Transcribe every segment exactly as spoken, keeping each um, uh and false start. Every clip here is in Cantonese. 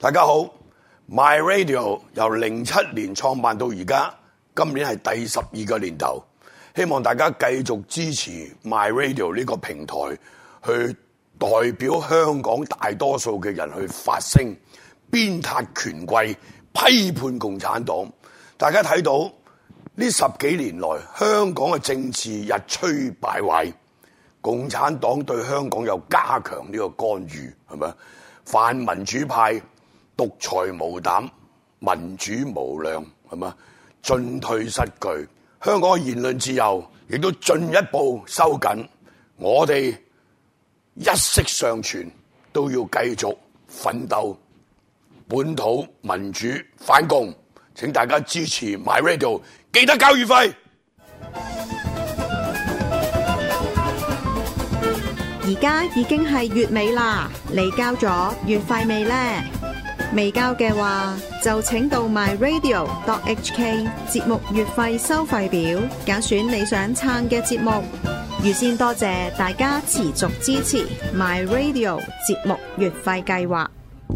大家好 ，My Radio 由零七年創辦到而家，今年係第十二個年頭，希望大家繼續支持 My Radio 呢個平台，去代表香港大多數嘅人去發聲，鞭撻權貴，批判共產黨。大家睇到呢十幾年來，香港嘅政治日趨敗壞，共產黨對香港又加強呢個干預，係咪？泛民主派獨裁無膽，民主無量，係嘛？進退失據，香港嘅言論自由亦都進一步收緊。我哋一息尚存，都要繼續奮鬥，本土民主反共。請大家支持 My Radio， 記得交月費。 而家已經係月尾啦，你交咗月費未呢？未交嘅話，就請到 my radio dot h k 節目月費收費表，揀選你想撐嘅節目。預先多謝大家持續支持 My Radio 節目月費計劃。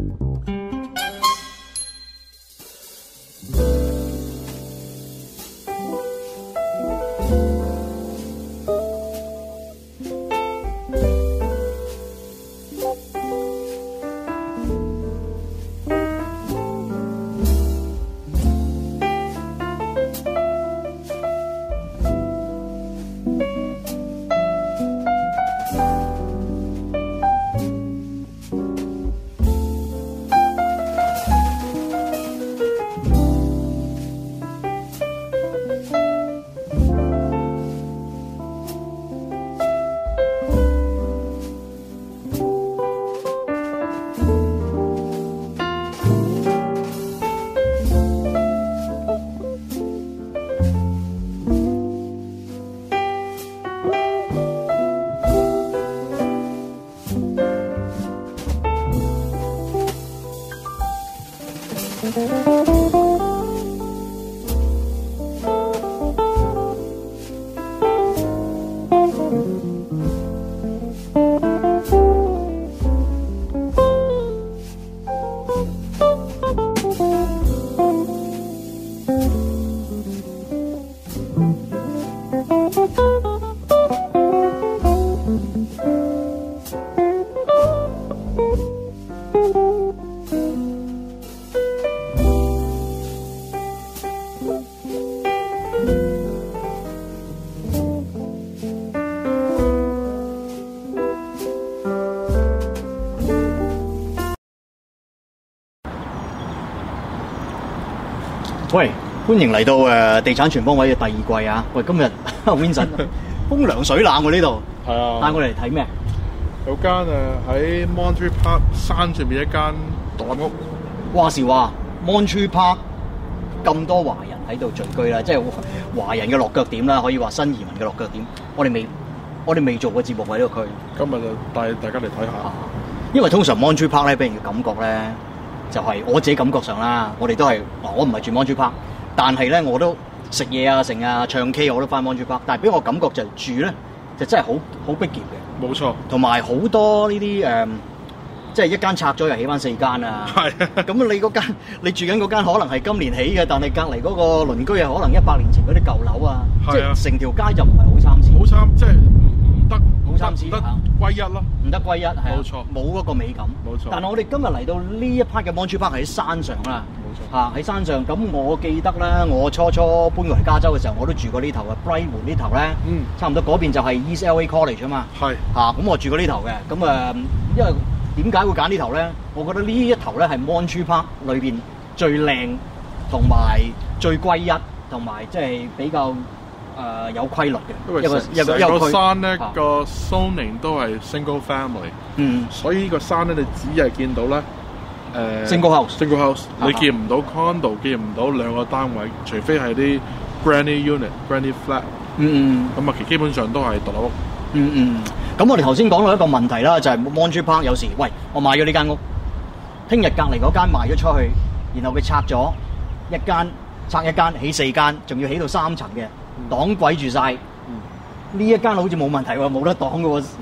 喂，歡迎嚟到誒地產全方位嘅第二季啊！喂，今日 Vincent 風涼水冷喎呢度， 係啊， 帶我嚟睇咩？ 有間誒喺 Monterey Park 山上邊一間獨立屋。 話時話 Monterey Park 咁多華人喺度聚居啦，即係華人嘅落腳點啦，可以話新移民嘅落腳點。我哋未我哋未做過節目喺呢個區， 今日就帶大家嚟睇下。 啊，因為通常 Monterey Park 咧俾人嘅感覺咧，就係、是、我自己感覺上啦，我哋都係我唔係住 Monterey Park，但係咧我都食嘢啊、成啊、唱 K 我都翻 Monterey Park，但係俾我感覺就係住咧就真係好好逼傑嘅。 冇錯， 同埋好多呢啲誒，即係一間拆咗又起翻四間啊。係啊，咁你嗰間你住緊嗰間可能係今年起嘅，但係隔離嗰個鄰居啊，可能一百年前嗰啲舊樓啊，即係成條街就唔係好參差。 好參，即係唔得好參差， 唔得歸一咯， 唔得歸一係冇錯， 冇嗰個美感。 冇錯。但係我哋今日嚟到呢一 part 嘅 Monterey Park 喺山上啦。嚇喺山上，咁我記得啦，我初初搬過嚟加州嘅時候，我都住過呢頭嘅 Brightwood 呢頭咧，嗯，差唔多嗰邊就係 East L A College 啊嘛，係嚇，咁我住過呢頭嘅，咁誒，因為點解會揀呢頭咧？我覺得呢一頭咧係 Monterey Park 裏邊最靚同埋最歸一，同埋即係比較誒有規律嘅， 因為成成個山咧個 zoning 都係 single family，嗯，所以呢個山咧你只係見到咧。誒 single house，single house， 你見唔到 condo， 見唔到兩個單位，除非係啲 granny unit、granny flat。嗯嗯。咁啊，其基本上都係獨立屋。 嗯嗯。咁我哋頭先講到一個問題啦，就係 Monterey Park 有時，喂，我買咗呢間屋，聽日隔離嗰間賣咗出去，然後佢拆咗一間，拆一間起四間，仲要起到三層嘅，擋鬼住晒。呢一間好似冇問題喎，冇得擋嘅喎。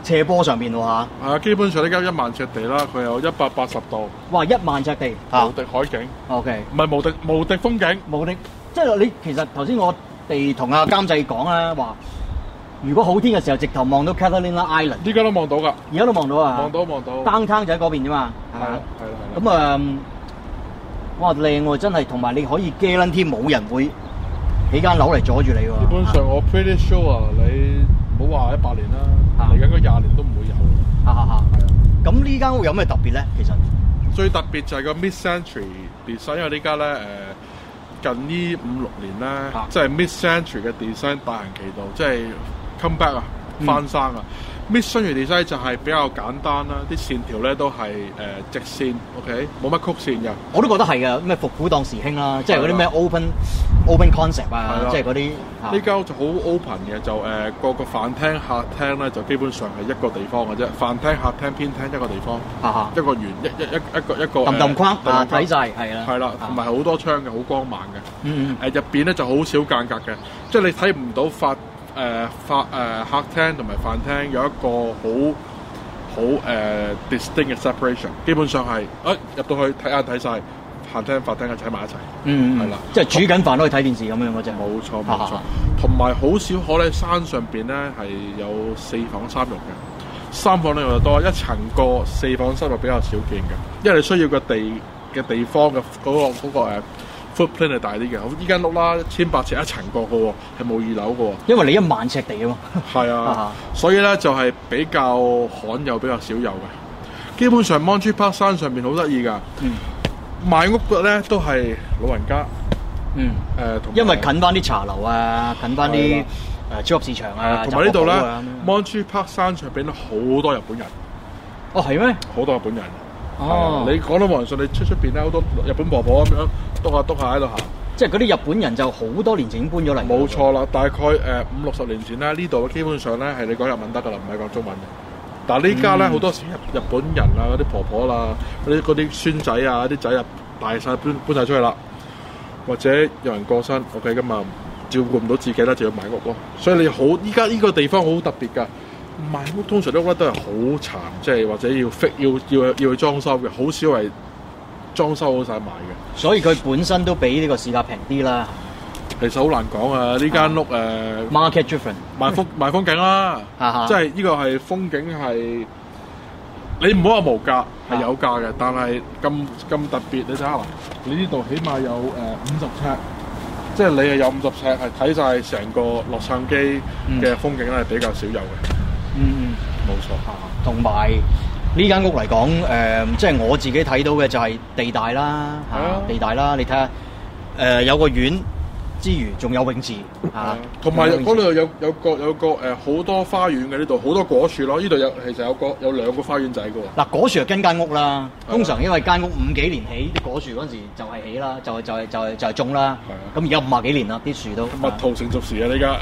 斜坡上邊喎嚇。 係啊，基本上呢間一萬尺地啦，佢有一百八十度， 哇！一萬尺地， 無敵海景。 OK， 唔係無敵無敵風景， 無敵。即係你其實頭先我哋同阿監製講啦，話如果好天嘅時候，直頭望到 Catalina Island。 依家都望到㗎， 而家都望到啊！ 望到望到。 downtown就喺嗰邊啫嘛。 係啦係啦係啦。 咁啊，哇靚喎！真係，同埋你可以 guarantee 冇人會起間樓嚟阻住你喎。 基本上我 pretty sure 你唔好話一百年啦，嚟緊嗰廿年都唔會有。 嚇嚇嚇！係啊。咁呢間屋有咩特別咧？其實最特別就係個 mid-century design，因為呢家咧誒近呢五六年咧，即係 mid-century 嘅 design 大行其道，即係 come back 啊，翻生啊。mid-century design 就係比較簡單啦，啲線條咧都係誒直線 ，OK， 冇乜曲線嘅。 我都覺得係嘅，咩復古當時興啦，即係嗰啲咩 open open concept 啊，即係嗰啲。 呢間屋就好 open 嘅，就誒個個飯廳客廳咧就基本上係一個地方嘅啫，飯廳客廳偏廳一個地方，一個圓一一一一個一個揼揼框啊睇晒係啦， 係啦，同埋好多窗嘅，好光猛嘅。 嗯誒入邊咧就好少間隔嘅，即係你睇唔到法。誒法誒客廳同埋飯廳有一個好好誒 distinct 嘅 separation， 基本上係誒入到去睇眼睇晒飯廳飯廳嘅睇埋一齊， 嗯係啦，即係煮緊飯都可以睇電視咁樣嗰隻， 冇錯冇錯，同埋好少可咧山上邊咧係有四房三浴嘅，三房咧又多，一層過四房三浴比較少見嘅，因為你需要個地嘅地方嘅嗰個嗰個誒。footprint 係大啲嘅，依間屋啦，千八尺一層過嘅喎，係冇二樓嘅喎。因為你一萬尺地啊嘛。係啊，所以咧就係比較罕有、比較少有嘅。基本上 Monterey Park 山上面好得意㗎。嗯。買屋嘅咧都係老人家。嗯。誒、呃，因為近翻啲茶樓啊，近翻啲誒超級市場啊，同埋呢度咧 Monterey Park 山上邊咧好多日本人。哦，係咩？好多日本人。哦。你講到冇人信，你出出邊咧好多日本婆婆咁樣。篤下篤下喺度行，即係嗰啲日本人就好多年前已經搬咗嚟。冇錯啦，大概誒五六十年前咧，呢度基本上咧係你講日文得噶啦，唔係講中文嘅。但係呢家咧好多時日日本人啊，嗰啲婆婆啦，嗰啲嗰啲孫仔啊，啲仔啊大晒搬搬曬出去啦，或者有人過身 ，OK 噶嘛，照顧唔到自己啦，就要買屋咯。所以你好依家呢個地方好特別㗎，買屋通常都覺得都係好殘，即係或者要 fit 要要要去裝修嘅，好少係。裝修好晒賣嘅，所以佢本身都比呢個市價平啲啦。其實好難講啊！呢間屋誒、uh, market driven 賣風賣風景啦，即係呢個係風景係你唔好話無價，係有價嘅，但係咁咁特別，你睇下你呢度起碼有誒五十尺，即係你係有五十尺係睇晒成個洛杉磯嘅風景咧，係比較少有嘅。嗯，冇錯，同埋。呢間屋嚟講，誒、呃，即係我自己睇到嘅就係地大啦，嚇、啊，地大啦，你睇下，誒、呃，有個院之餘，仲有泳池，嚇，同埋嗰度有有個有個誒好、呃、多花園嘅呢度，好多果樹咯，呢度有其實有個有兩個花園仔嘅喎。嗱，果樹係跟間屋啦，通常因為間屋五幾年起，啲果樹嗰陣時就係起啦，就係就係就係就係種啦。係咁而家五廿幾年啦，啲樹都蜜桃成熟時啊！呢家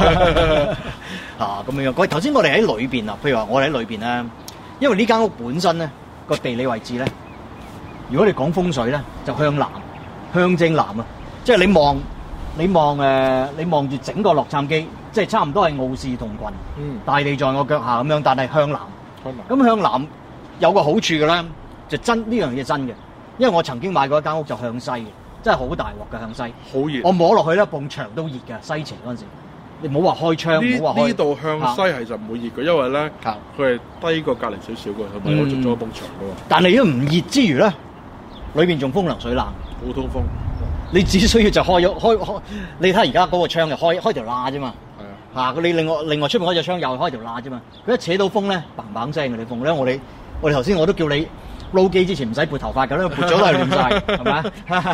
啊咁樣，喂，頭先我哋喺裏邊啊，譬如話我哋喺裏邊咧。因為呢間屋本身咧個地理位置咧，如果你講風水咧，就向南，向正南啊！即係你望，你望誒、呃，你望住整個洛杉磯，即係差唔多係傲視同群，嗯，大地在我腳下咁樣，但係向南。咁向，向南有個好處嘅咧，就真呢樣嘢真嘅，因為我曾經買過一間屋就向西嘅，真係好大鑊嘅向西，好熱。我摸落去咧，埲牆都熱嘅，西斜嗰陣時。你唔好話開窗，唔好話開。呢度向西係就唔會熱嘅，因為咧佢係低過隔離少少嘅，同埋我做咗個埲牆嘅喎。但係如果唔熱之餘咧，裏邊仲風涼水冷，好通風。你只需要就開咗開開，你睇而家嗰個窗就開開條罅啫嘛。係啊。嚇！你另外另外出面嗰隻窗又開條罅啫嘛。佢一扯到風咧，砰砰聲嘅你風咧，我哋我哋頭先我都叫你撈機之前唔使撥頭髮㗎啦，撥咗都係亂曬，係咪？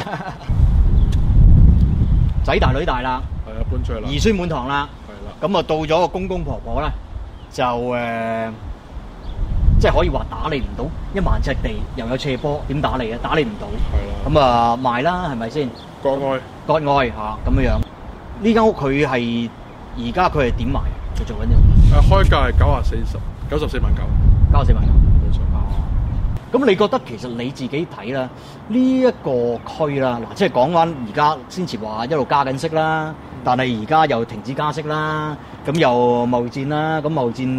仔大女大啦。搬出去啦，兒孫滿堂啦，係啦，咁啊到咗個公公婆婆咧，就誒、呃，即係可以話打理唔到，一萬尺地又有斜坡，點打理啊？打理唔到，係啦，咁啊賣啦，係咪先？割愛，割愛嚇咁樣樣。呢間屋佢係而家佢係點賣？佢做緊嘢？誒開價係九啊四十，九十四萬九，九十四萬九，冇錯。咁你覺得其實你自己睇啦，呢、這、一個區啦，嗱，即係講翻而家先前話一路加緊息啦。但係而家又停止加息啦，咁又貿易戰啦，咁貿易戰嗰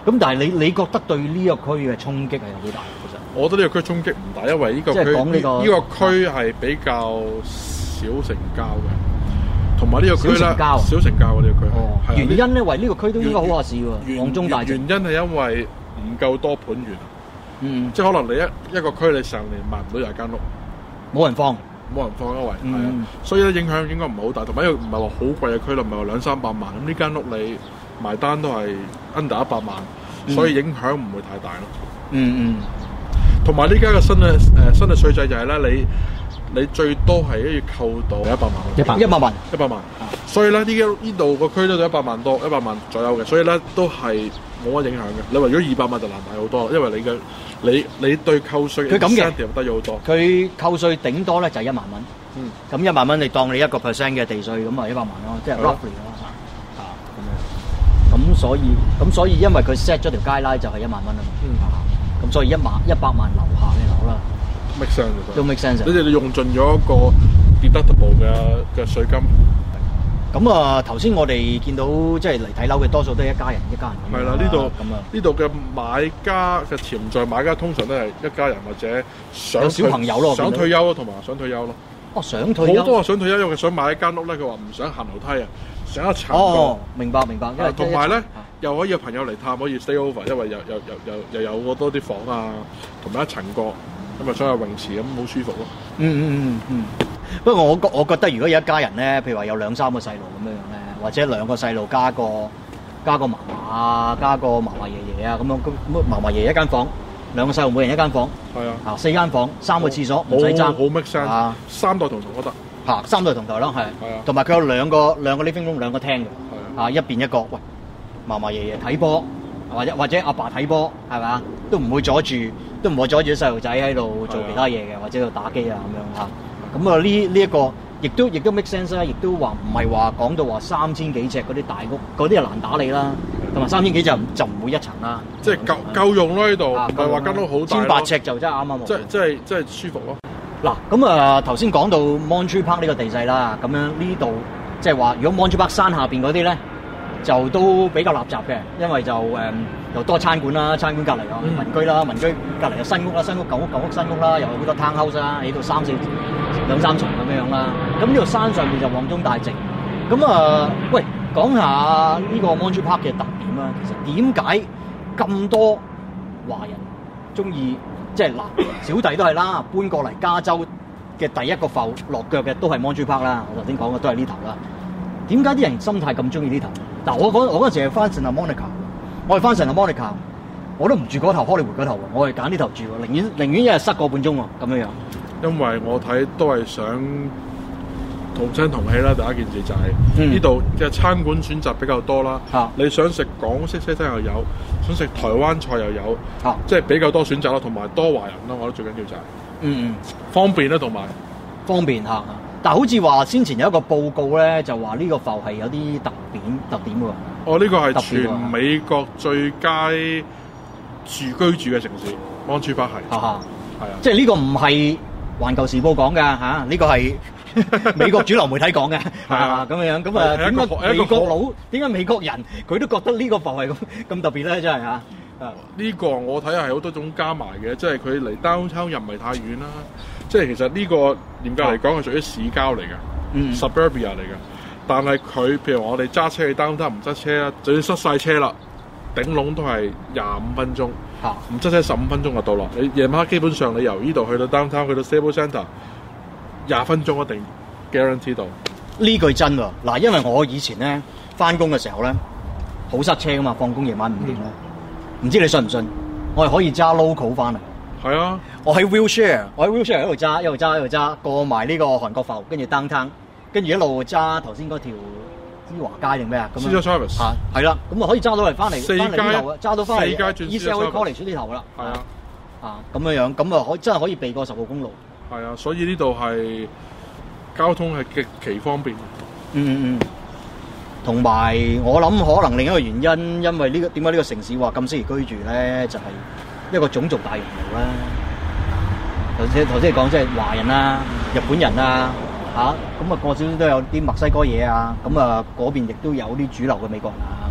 咁但係你你覺得對呢個區嘅衝擊係有幾大？其實我覺得呢個區衝擊唔大，因為呢個區即係講呢個呢個區係比較少成交嘅，同埋呢個區咧少成交啊少成交嘅呢個區。 哦， 係啊原因咧，為呢個區都應該好話事喎， 原旺中大原靜。 因係因為唔夠多盤源， 嗯， 即係可能你一一個區你成年賣唔到廿間屋， 冇人放。 冇人放優惠，係啊、 嗯， 所以咧影響應該唔係好大，同埋因為唔係話好貴嘅區啦，唔係話兩三百萬，咁呢間屋你埋單都係 under 一百萬， 嗯所以影響唔會太大咯。 嗯嗯， 同埋呢家嘅新嘅誒、呃、新嘅稅制就係咧，你你最多係要扣到一百萬， 一百一百萬。 一百萬，所以咧呢呢度個區都有一百萬多，一百萬左右嘅，所以咧都係冇乜影響嘅。你話如果二百萬就難買好多啦，因為你嘅你你對扣稅佢咁嘅 incentive 低咗好多。 佢扣稅頂多咧就係一萬蚊。 嗯， 咁一萬蚊你當你一個 percent 嘅地稅，咁啊一百萬咯，即係 roughly 咯嚇嚇咁樣。咁所以咁所以因為佢 set 咗條街拉就係一萬蚊啊嘛。 嗯。 咁所以一萬一百萬樓下嘅樓啦， make sense 都 make sense。 你哋你用盡咗一個 deductible 嘅嘅稅金。 咁啊，頭先我哋見到即係嚟睇樓嘅多數都係一家人一家人咁樣係啦，呢度咁啊， 呢度嘅買家嘅潛在買家通常都係一家人或者想有小朋友咯我見到想退休咯，同埋想退休咯。 哦，想退休好多係想退休，因為佢想買一間屋咧，佢話唔想行樓梯啊，想一層哦過。， 明白明白，因為同埋咧啊又可以有朋友嚟探，可以 stay over，因為又又又又又有好多啲房啊，同埋一層過，咁啊想有泳池咁好舒服咯。 嗯嗯嗯嗯。不過我覺我覺得如果有一家人咧，譬如話有兩三個細路咁樣樣咧，或者兩個細路加個加個嫲嫲啊，加個嫲嫲爺爺啊咁樣，咁咁嫲嫲爺爺一間房，兩個細路每人一間房， 係啊， 啊四間房，三個廁所唔使爭， 好好 make sense， 啊三代同堂都得。 嚇三對同台咯，係係啊， 同埋佢有兩個兩個 living room 兩個廳嘅， 係啊一邊一個，喂嫲嫲爺爺睇波，或者或者阿爸睇波係咪啊？都唔會阻住，都唔會阻住啲細路仔喺度做其他嘢嘅，或者喺度打機啊咁樣嚇。咁啊呢呢一個亦都亦都 make sense 啦，亦都話唔係話講到話三千幾尺嗰啲大屋，嗰啲係難打理啦，同埋三千幾就就唔會一層啦， 即係夠夠用咯呢度， 啊唔係話間屋好大千八咯， 尺就真係啱啱喎。 即係即係即係舒服咯。 嗱，咁啊頭先講到 Monterey Park 呢個地勢啦，咁樣呢度即係話，如果 Monterey Park 山下邊嗰啲咧，就都比較密集嘅，因為就誒、嗯、又多餐館啦，餐館隔離有民居啦，民居隔離有新屋啦，新屋舊屋舊屋新屋啦，又有好多 townhouse 啦，起到三四兩三層咁樣啦。咁呢度山上面就旺中大靜。咁啊，喂，講下呢個 Monterey Park 嘅特點啦。其實點解咁多華人中意？即係嗱，小弟都係啦，搬過嚟加州嘅第一個埠落腳嘅都係 Monterey Park 啦。我頭先講嘅都係呢頭啦。點解啲人心態咁中意呢頭？嗱，我嗰我嗰陣時係翻 Santa Monica，我係翻 Santa Monica，我都唔住嗰頭 Hollywood 嗰頭喎，我係揀呢頭住喎，寧願寧願一日塞個半鐘喎，咁樣樣。 因為我睇都係想同聲同氣啦，第一件事就係呢度嘅餐館選擇比較多啦。 啊你想食港式西餐又有，想食台灣菜又有， 啊即係比較多選擇啦，同埋多華人啦，我覺得最緊要就係嗯嗯， 方便啦，同埋方便嚇。但係好似話先前有一個報告咧，就話呢個埠係有啲特點特點喎。 哦呢、個係特別喎全美國最佳住居住嘅城市，Monterey Park係哈哈， 係啊， 即係呢個唔係環球時報講㗎嚇，呢個係美國主流媒體講嘅， 係啊咁樣樣咁啊，點解係一個係一個美國佬點解美國人佢都覺得呢個埠係咁咁特別咧？真係嚇，啊呢個我睇係好多種加埋嘅，即係佢離 downtown 又唔係太遠啦。即係其實呢個嚴格嚟講係屬於市郊嚟嘅、 嗯 suburbia 嚟嘅。但係佢譬如我哋揸車去 downtown 唔塞車啦，就算塞晒車啦，頂籠都係廿五分鐘， 嚇唔塞車十五分鐘就到啦。你夜晚黑基本上你由呢度去到 downtown 去到 Staples Center，廿分鐘一定 guarantee 到。 呢句真喎嗱，因為我以前咧翻工嘅時候咧好塞車噶嘛，放工夜晚五點咧，唔、知你信唔信？我係可以揸 local 翻嚟。 係啊， 我喺 wheelchair，我喺 wheelchair 喺度揸，一路揸一路揸，過埋呢個韓國埠，跟住 downtown，跟住一路揸頭先嗰條芝華街定咩啊？咁 Cedar Travis 嚇係啦，咁啊可以揸到嚟翻嚟， 四翻嚟呢頭啊，揸到翻嚟四街轉 East Cedar L A Travis College 呢頭噶啦， 係啊， 啊咁樣樣，咁啊可真係可以避過十號公路。 係啊，所以呢度係交通係極其方便。 嗯嗯嗯。同埋我諗可能另一個原因，因為呢、呢個點解呢個城市話咁適宜居住咧，就係、一個種族大熔爐啦。頭先頭先講即係華人啊、日本人啊，嚇咁啊過少少都有啲墨西哥嘢啊，咁啊嗰邊亦都有啲主流嘅美國人啊咁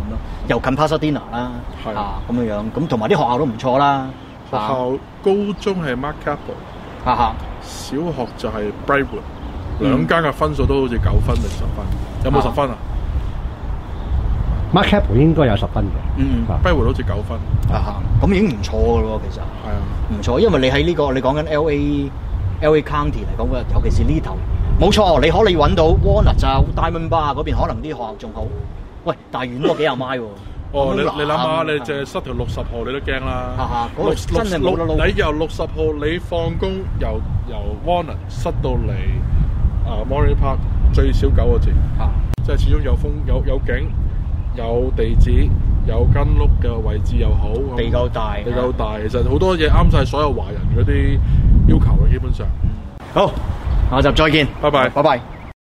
咯，又近 Pasadena 啦， 係啊咁樣樣，咁同埋啲學校都唔錯啦。 學校高中係 Mark Capel， 哈哈， 小學就係 Brightwood，兩間嘅分數都好似九分定十分，有冇十分啊 Mark Capel 應該有十分嘅， 嗯嗯 ？Brightwood 好似九分， 啊咁已經唔錯嘅咯，其實係啊， 唔錯，因為你喺呢、這個你講緊 L A L A County 嚟講嘅，尤其是呢頭，冇錯，你可以揾到 Walnut 啊、Diamond Bar 嗰邊，可能啲學校仲好。喂，但係遠過幾廿米喎。 哦，你你諗下，你係淨係塞條六十號，你都驚啦。 嚇嚇嗰個六真係冇得撈六你由六十號，你放工由由 Walnut 塞到嚟啊 Morning Park 最少九個字， 嚇即係始終有風有有景，有地址，有間屋嘅位置又好， 地夠大， 地夠大，其實好多嘢啱晒所有華人嗰啲要求嘅，基本上。 好，下集再見， 拜拜， 拜拜。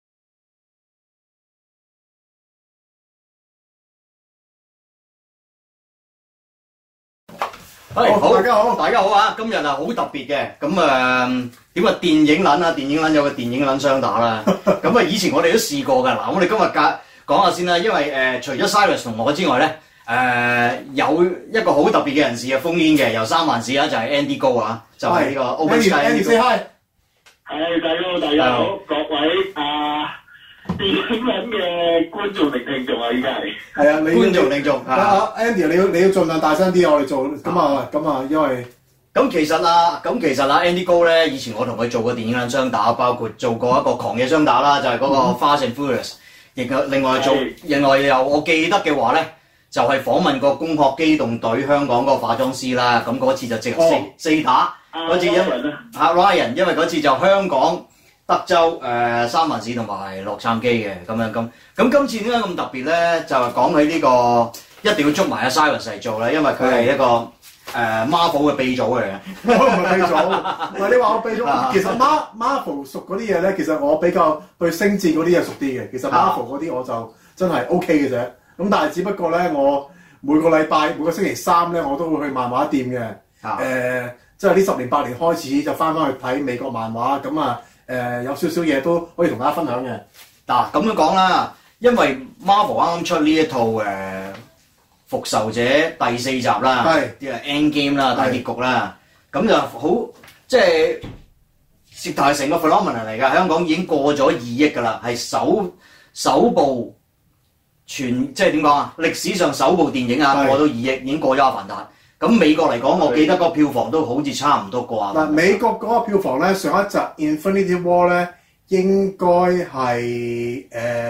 係好，大家好，大家好啊！今日啊好特別嘅，咁誒點啊電影撚啊，電影撚有個電影撚雙打啦。咁啊以前我哋都試過㗎。嗱，我哋今日講講下先啦，因為誒、呃、除咗 Cyrus 同我之外咧，誒、呃、有一個好特別嘅人士嘅烽煙嘅，由三藩市啊，就係 Andy Go 啊，就係、是、呢個 Open Sky Andy say hi。 係，大家好，大家好，各位啊電影撚嘅觀眾定聽眾啊，依家係。 係啊，你觀眾聽眾啊 Andy，你要你要盡量大聲啲，我哋做咁啊咁啊，因為咁其實啊，咁其實啊 Andy Go 咧，以前我同佢做過電影撚雙打，包括做過一個狂野雙打啦，就係、是、嗰個 Fast and Furious，亦另外做，另外又我記得嘅話咧，就係、是、訪問過攻殼機動隊香港嗰個化妝師啦，咁嗰次就直四、哦、四打嗰次因為啊 Ryan， 因為嗰次就香港。德州、誒、呃、三藩市同埋洛杉磯嘅咁樣咁，咁今次點解咁特別咧？就係講起呢、這個一定要捉埋阿 Cyrus 嚟做咧，因為佢係一個誒、呃、Marvel 嘅鼻祖嚟嘅。 我唔係鼻祖，唔係你話我鼻祖。其實 Mar Marvel 熟嗰啲嘢咧，其實我比較對星戰嗰啲嘢熟啲嘅。其實 Marvel 嗰啲我就真係 OK 嘅啫。咁但係只不過咧，我每個禮拜每個星期三咧，我都會去漫畫店嘅。誒、呃，即係呢十年八年開始就翻返去睇美國漫畫咁啊。誒、呃、有少少嘢都可以同大家分享嘅。 嗱咁樣講啦，因為 Marvel 啱啱出呢一套誒、呃《復仇者》第四集啦，啲係 Endgame 啦，大結局啦，咁就好即係涉台成個 phenomenon 嚟㗎。香港已經過咗二億㗎啦，係首首部全即係點講啊？歷史上首部電影啊，過到二億已經過咗《阿凡達》。咁美國嚟講，我記得個票房都好似差唔多啩。 嗱，美國嗰個票房咧，上一集 Infinity War 咧應該係誒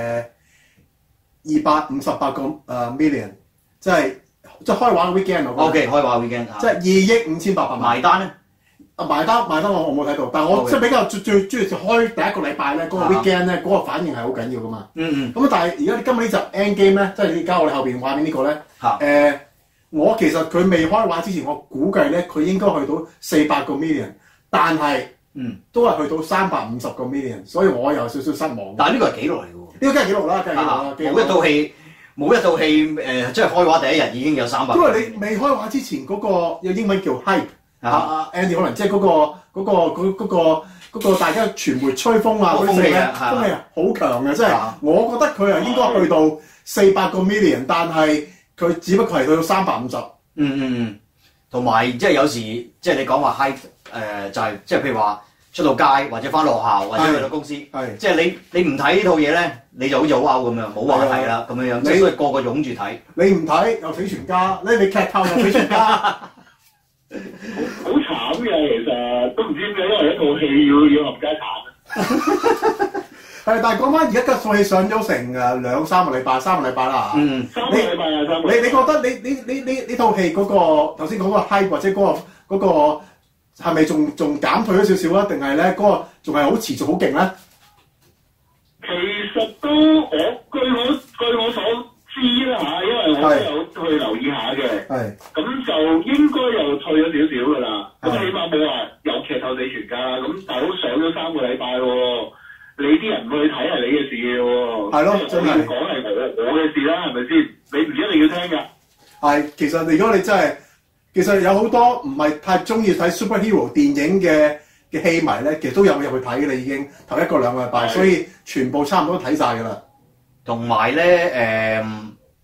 二百五十八個誒 million，即係即係開畫 weekend。 O K， 開畫 weekend， 即係二億五千八百萬。 埋單咧？ 啊埋單埋單我我冇睇到，但係我 okay. 即係比較最最中意開第一個禮拜咧，嗰、那個 weekend 咧，嗰、那個反應係好緊要噶嘛。 嗯嗯。 咁但係而家今日呢集 Endgame 咧，即係而家我哋後邊畫面呢個咧，誒、呃。我其實佢未開畫之前，我估計咧佢應該去到四百個 million， 但係嗯都係去到三百五十個 million， 所以我有少少失望。 但係呢個係紀錄嚟嘅喎，呢個梗係紀錄啦，梗係紀錄啦。 冇一套戲，冇一套戲誒，即係開畫第一日已經有三百。 因為你未開畫之前嗰、那個有英文叫 hype 啊啊 Andy 可能即係嗰個嗰、那個嗰嗰、那個那個那個大家傳媒吹風啊嗰啲嘢，風氣啊好強嘅，即係我覺得佢係應該去到四百個 million， 但係。佢只不過係去到三百五十， 嗯嗯嗯，同埋即係有時即係你講話 high 誒就係即係譬如話出到街或者翻到學校或者去到公司，係即係你你唔睇呢套嘢咧，你就好似好 out 咁樣，冇話題啦咁樣樣，即係所以個個擁住睇。 你唔睇又死全家，你你劇透又死全家， 好慘嘅其實，都唔知點解，因為一套戲要要冚家鏟啊！ 係，但係講翻而家嘅套戲上咗成誒兩三個禮拜，三個禮拜啦嚇。嗯，三個禮拜啊，三個禮拜。你你覺得你你你你呢套戲嗰個頭先講嗰個 hype 或者嗰個嗰個係咪仲仲減退咗少少啊？定係咧嗰個仲係好持續好勁咧？ 其實都我據我據我所知啦嚇，因為我都有去留意下嘅。係。咁就應該又退咗少少㗎啦。咁起碼冇話有劇透死全家啦。咁大佬上咗三個禮拜喎。你啲人去睇係你嘅事嘅喎，係咯，真係講係我我嘅事啦，係咪先？你唔一定要聽㗎。係， 其實如果你真係，其實有好多唔係太中意睇 superhero 電影嘅嘅戲迷咧，其實都有入去睇嘅啦，已經頭一個兩個禮拜，所以全部差唔多睇晒㗎啦。同埋咧，誒、呃，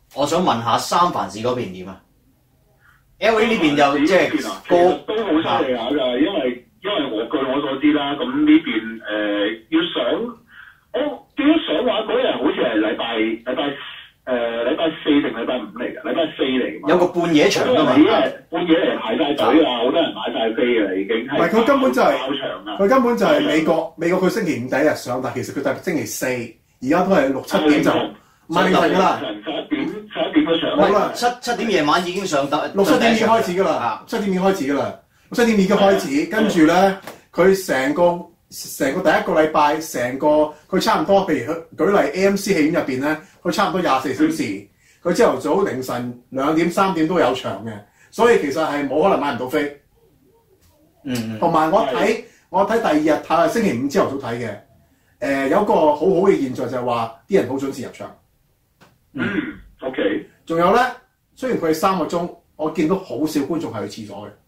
我想問下三藩市嗰邊點啊 ？L A 呢邊就即係個都好犀利下㗎，因為因為我據我所知啦，咁呢邊誒、呃、要上，我記得上畫嗰日好似係禮拜禮拜誒禮拜四定禮拜五嚟㗎，禮拜四嚟㗎嘛。 有個半夜場㗎嘛， 半夜嚟排晒隊啊，好多人買晒飛㗎啦已經。 唔係佢根本就係、 是， 佢根本就係美國美國佢星期五第一日上，但其實佢就係星期四，而家都係六七點就唔係凌晨㗎啦。 十一點十一點都上。 好啦， 七七點夜晚已經上得， 六七點已經開始㗎啦，七點已經開始㗎啦。七點已經開始，跟住咧，佢成個成個第一個禮拜，成個佢差唔多，譬如佢舉例 A M C 戲院入邊咧，佢差唔多廿四小時，佢朝頭早凌晨兩點三點都有場嘅，所以其實係冇可能買唔到飛。 嗯， 同埋我睇我睇第二日睇星期五朝頭早睇嘅，誒、呃、有個好好嘅現象就係話啲人好準時入場。 嗯 ，OK。 仲有咧，雖然佢係三個鐘，我見到好少觀眾係去廁所嘅。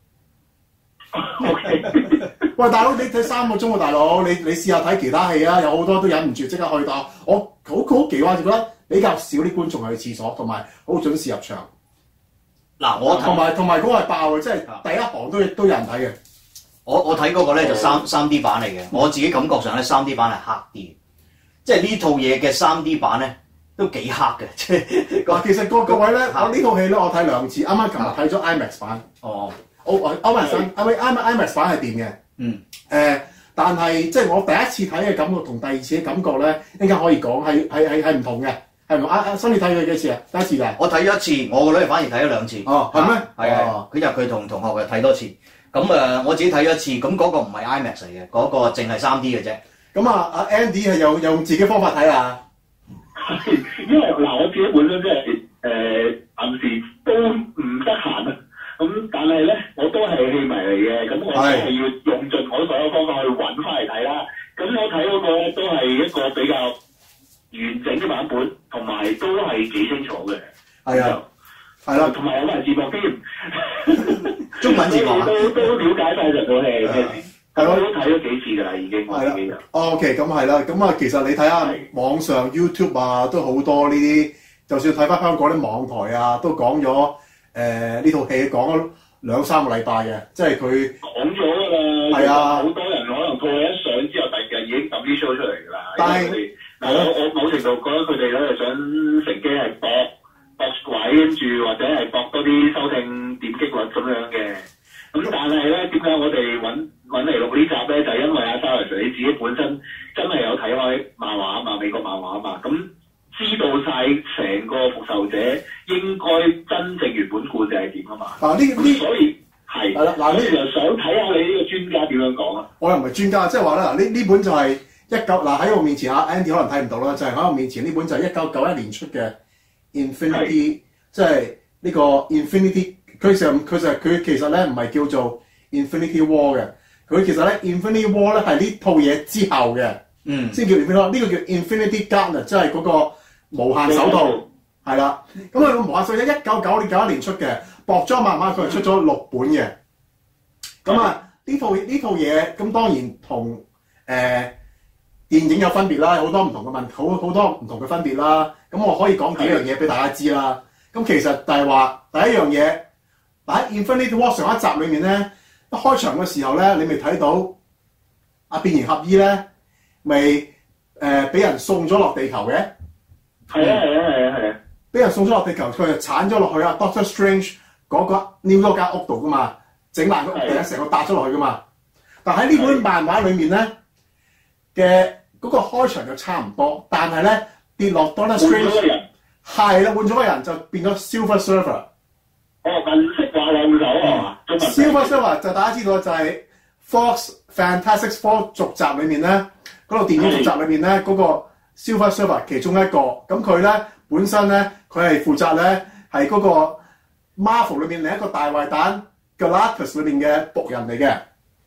Okay. 喂，大佬，你睇三個鐘啊，大佬，你你試下睇其他戲啊，有好多都忍唔住即刻去打。我好好奇怪就覺得比較少啲觀眾係去廁所，同埋好準時入場。 嗱，我同埋同埋嗰個係爆嘅，即係第一行都都有人睇嘅。 我我睇嗰個咧就三三 D 版嚟嘅，我自己感覺上咧三 D 版係黑啲，即係呢套嘢嘅三 D 版咧都幾黑嘅。即係嗱，其實各各位咧，我呢套戲咧我睇兩次，啱啱琴日睇咗 IMAX 版。 哦。 我我 IMAX 版，係咪 IMAX 版係掂嘅？ 嗯。 誒、呃，但係即係我第一次睇嘅感覺同第二次嘅感覺咧，應該可以講係係係係唔同嘅，係唔同。阿阿新你睇佢幾次啊？第一次㗎。 我睇咗一次，我個女反而睇咗兩次。 哦，係咩？ 係啊，佢就佢同同學嘅睇多次。咁誒、呃，我自己睇咗一次，咁嗰個唔係 IMAX 嚟嘅，嗰、那個淨係三 D 嘅啫。 咁啊，阿 Andy 係用用自己方法睇啊。 因為嗱，我自己本身即係誒，暫時都唔得閒啊。咁但係咧，我都係戲迷嚟嘅，咁我都係要用盡我所有方法去揾翻嚟睇啦。咁我睇嗰個咧都係一個比較完整嘅版本，同埋都係幾清楚嘅。 係啊，係啦， 同埋有埋字幕添， 中文字幕啊， 都都了解晒成套戲嘅事。係咯，都睇咗幾次㗎啦，已經我自己就。 OK，咁係啦，咁啊，其實你睇下網上 YouTube 啊，都好多呢啲，就算睇翻香港啲網台啊，都講咗。誒呢套戲講咗兩三個禮拜嘅，即係佢講咗㗎啦。 係啊， 好多人可能套戲一上之後，第二日已經抌啲 show 出嚟㗎啦。 但係， 嗱我我某程度覺得佢哋咧係想乘機係搏搏鬼，跟住或者係搏多啲收聽點擊率咁樣嘅。咁但係咧，點解我哋揾揾嚟錄呢集咧？就係、因為阿 Sarah 你自己本身真係有睇開漫畫啊嘛，美國漫畫啊嘛，咁。知道晒成個復仇者應該真正原本故事係點啊嘛？ 嗱呢呢， 所以係係啦，嗱呢就想睇下你呢個專家點樣講啊！ 我又唔係專家，即係話咧嗱，呢呢本就係一九嗱喺我面前阿 Andy 可能睇唔到啦，就係、是、喺我面前呢本就係一九九一年出嘅 Infinity，即係呢個 Infinity。佢就佢就佢其實咧唔係叫做 Infinity War 嘅，佢其實咧 Infinity War 咧係呢套嘢之後嘅，嗯，先叫 Infinity War。呢個叫 Infinity Gauntlet，即係嗰、那個。無限手套係啦，咁佢個無限手套一九九年九一年出嘅，薄裝漫畫佢係出咗六本嘅。咁啊呢套呢套嘢咁當然同誒、呃、電影有分別啦，有好多唔同嘅問題，好好多唔同嘅分別啦。咁我可以講幾樣嘢俾大家知啦。咁其實就係話第一樣嘢，喺 Infinity War 上一集裏面咧，一開場嘅時候咧，你咪睇到阿變形俠醫咧，咪誒俾人送咗落地球嘅。 係啊係啊係啊係啊！ 俾人送咗落地球，佢就鏟咗落去啊 Doctor Strange 嗰個撩咗間屋度噶嘛，整爛個屋頂，成個搭咗落去噶嘛。但喺呢本漫畫裏面咧嘅嗰個開場就差唔多，但係咧跌落 Doctor Strange 係啦，換咗個人就變咗 Silver Surfer。 哦，銀色滑浪手啊嘛 ！Silver Surfer 就大家知道就係 Fox Fantastic Four 續集裏面咧，嗰套電影續集裏面咧嗰個。Silver Surfer 其中一個，咁佢咧本身咧佢係負責咧係嗰個 Marvel 裏面另一個大壞蛋 Galactus 裏面嘅僕人嚟嘅。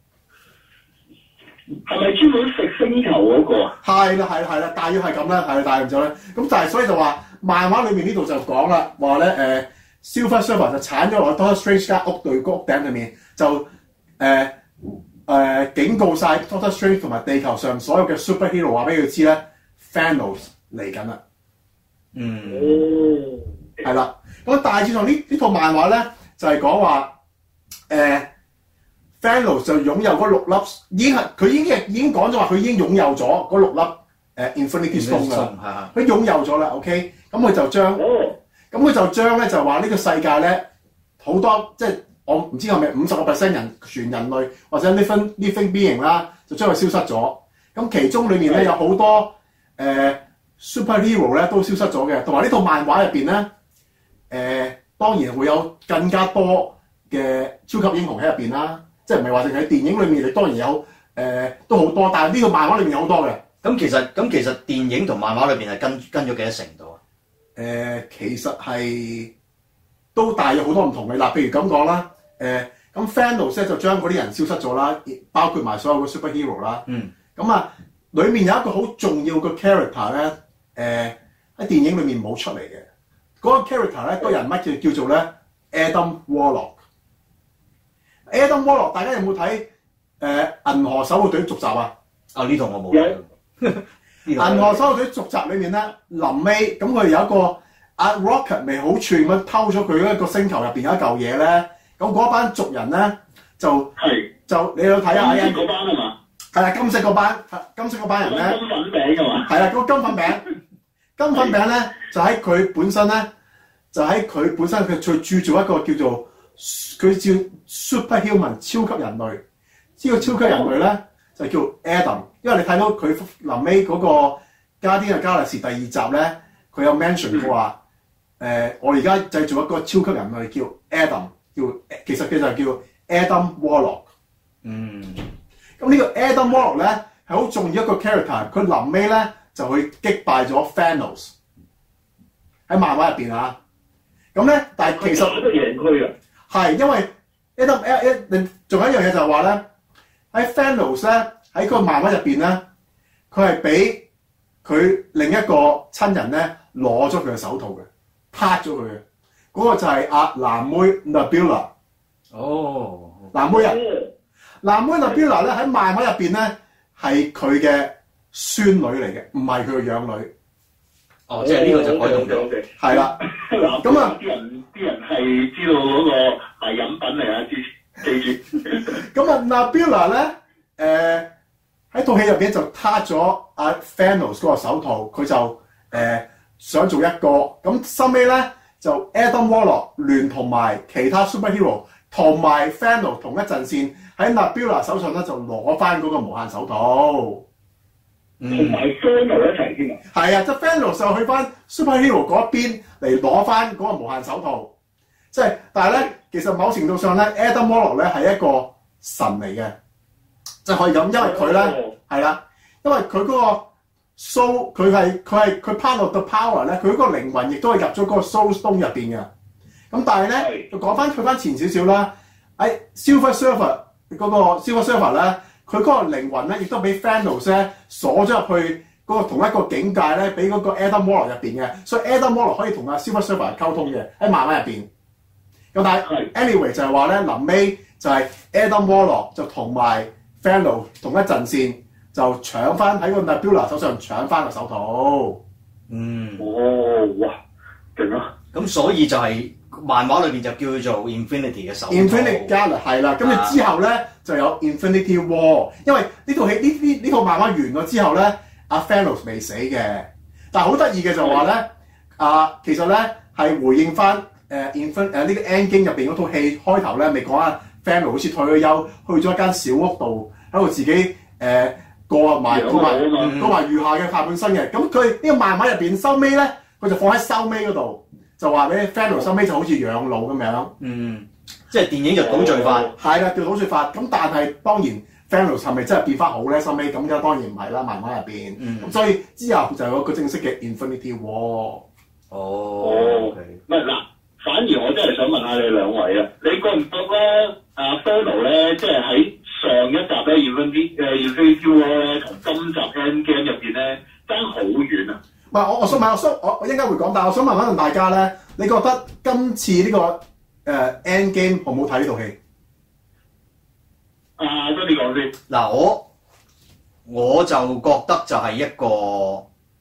係咪專門食星球嗰個啊？ 係啦係啦係啦，大約係咁啦，係大約咗咧。咁但係所以就話漫畫裏面呢度就講啦，話咧誒 Silver Surfer 就鏟咗落 Doctor Strange 間屋對個屋頂裏面，就誒誒、呃呃、警告晒 Doctor Strange 同埋地球上所有嘅 superhero 話俾佢知咧。Thanos 嚟緊啦， 嗯， 係啦。咁大致上呢呢套漫畫咧就係講話誒 Thanos 就擁有嗰六粒，已經係佢已經已經講咗話佢已經擁有咗嗰六粒誒、呃、Infinity Stone 啦，佢擁有咗啦 ，OK， 咁佢就將，咁佢就將咧就話呢個世界咧好多即係我唔知係咪五十個 percent 人全人類或者 living living being 啦，就將佢消失咗。咁其中裏面咧有好多誒、呃、superhero 咧都消失咗嘅，同埋呢套漫畫入邊咧誒。呃當然會有更加多嘅超級英雄喺入邊啦，即係唔係話淨係電影裏面，你當然有誒、呃、都好多，但係呢個漫畫裏面有好多嘅。 咁其實咁其實電影同漫畫裏邊係跟跟咗幾多成度啊？ 誒、呃，其實係都大約好多唔同嘅嗱，譬如咁講啦，誒、呃、咁 Thanos 咧就將嗰啲人消失咗啦，包括埋所有嘅 superhero 啦。嗯。咁啊，裡面有一個好重要嘅 character 咧，誒、呃、喺電影裏面冇出嚟嘅。嗰個 character 咧，個人物叫叫做咧 Adam Warlock。Adam Warlock， 大家有冇睇誒銀河守護隊續集啊？ 啊呢套我冇。 銀河守護隊續集裏面咧，臨尾咁佢有一個阿 Rocket 未好串咁偷咗佢一個星球入邊有一嚿嘢咧，咁嗰班族人咧就係就你去睇下。金色嗰班係嘛？係啦，金色嗰班，金色嗰班人咧。金粉餅㗎嘛？係啦，嗰個金粉餅。金粉餅咧就喺佢本身咧，就喺佢本身佢最鑄造一個叫做佢叫 superhuman 超級人類。呢、這個超級人類咧就叫 Adam， 因為你睇到佢臨尾嗰個《Guardians of the Galaxy》第二集咧，佢有 mention 過話誒、呃，我而家製造一個超級人類叫 Adam， 叫其實佢就係叫 Adam Warlock。嗯，咁呢個 Adam Warlock 咧係好重要一個 character， 佢臨尾咧就去擊敗咗 Thanos 喺漫畫入邊啊！咁咧，但係其實都贏佢啊！係因為 Adam 誒仲有一樣嘢就係話咧，喺 Thanos 咧喺個漫畫入邊咧，佢係俾佢另一個親人咧攞咗佢嘅手套嘅，撻咗佢嘅。嗰、那個就係阿藍妹 Nebula。哦，藍妹啊！藍妹 Nebula 咧喺漫畫入邊咧係佢嘅孫女嚟嘅，唔係佢嘅養女。 哦，即係呢個就改動咗。 係啦。咁啊， 啲人啲人係知道嗰個係飲品嚟啊，記記住。 咁啊 ，Nebula 咧，誒喺套戲入邊就撻咗阿 Thanos 嗰個手套，佢就誒、呃、想做一個。咁收尾咧就 Adam Warlock 聯同埋其他 superhero 同埋 Thanos 同一陣線喺 Nebula 手上咧就攞翻嗰個無限手套。 同埋 Thanos 一齊添啊！ 係啊，即係 Thanos 就去翻 superhero 嗰一邊嚟攞翻嗰個無限手套。即係，但係咧，其實某程度上咧 ，Adam Warlock 咧係一個神嚟嘅，即係可以咁，因為佢咧係啦，因為佢嗰個 soul， 佢係佢係佢 part of the power 咧，佢嗰個靈魂亦都係入咗嗰個 soul stone 入邊嘅。咁但係咧，就講翻退翻前少少啦，喺 Silver Surfer 嗰個 Silver Surfer 咧。佢嗰個靈魂咧，亦都俾 Thanos 咧鎖咗入去嗰個同一個境界咧，俾嗰個 Adam Warlock 入邊嘅，所以 Adam Warlock 可以同阿 Silver Surfer 溝通嘅喺漫畫入邊。咁但係 anyway 就係話咧，臨尾就係 Adam Warlock 就同埋 Thanos 同一陣線，就搶翻喺個 Nebula 手上搶翻個手套。嗯。 哦，哇，勁啊！ 咁所以就係、是。漫畫裏邊就叫做 Infinity 嘅手套 Infinity Gauntlet 係啦，咁你之後咧就有 Infinity War， 因為呢套戲呢呢呢套漫畫完咗之後咧，阿 Thanos 未死嘅，但係好得意嘅就話咧，啊其實咧係回應翻誒 Infin 誒呢個 Endgame 入邊嗰套戲開頭咧，未講啊 Thanos 好似退咗休，去咗一間小屋度喺度自己誒、呃、過埋過埋過埋餘下嘅下半生嘅，咁佢呢個漫畫入邊收尾咧，佢就放喺收尾嗰度。就話俾 Thanos 收尾就好似養老咁樣，嗯， 即係電影就倒敘法， 係啦，叫倒敘法。咁但係當然 Thanos 係咪真係變翻好咧？收尾咁嘅當然唔係啦，漫畫入邊。咁、嗯、所以之後就有個正式嘅 Infinity War。 哦，唔係嗱，反而我真係想問下你兩位啊，你覺唔覺咧？阿 Thanos 咧，即係喺上一集咧 Infinity 誒 Infinity War 咧，同今集 Endgame 入邊咧爭好遠啊！ 唔係我我想問我想我我應該會講，但係我想問翻大家咧，你覺得今次呢、這個誒、呃、Endgame 好唔好睇呢套戲？ 啊，多啲講先。 嗱，我我就覺得就係一個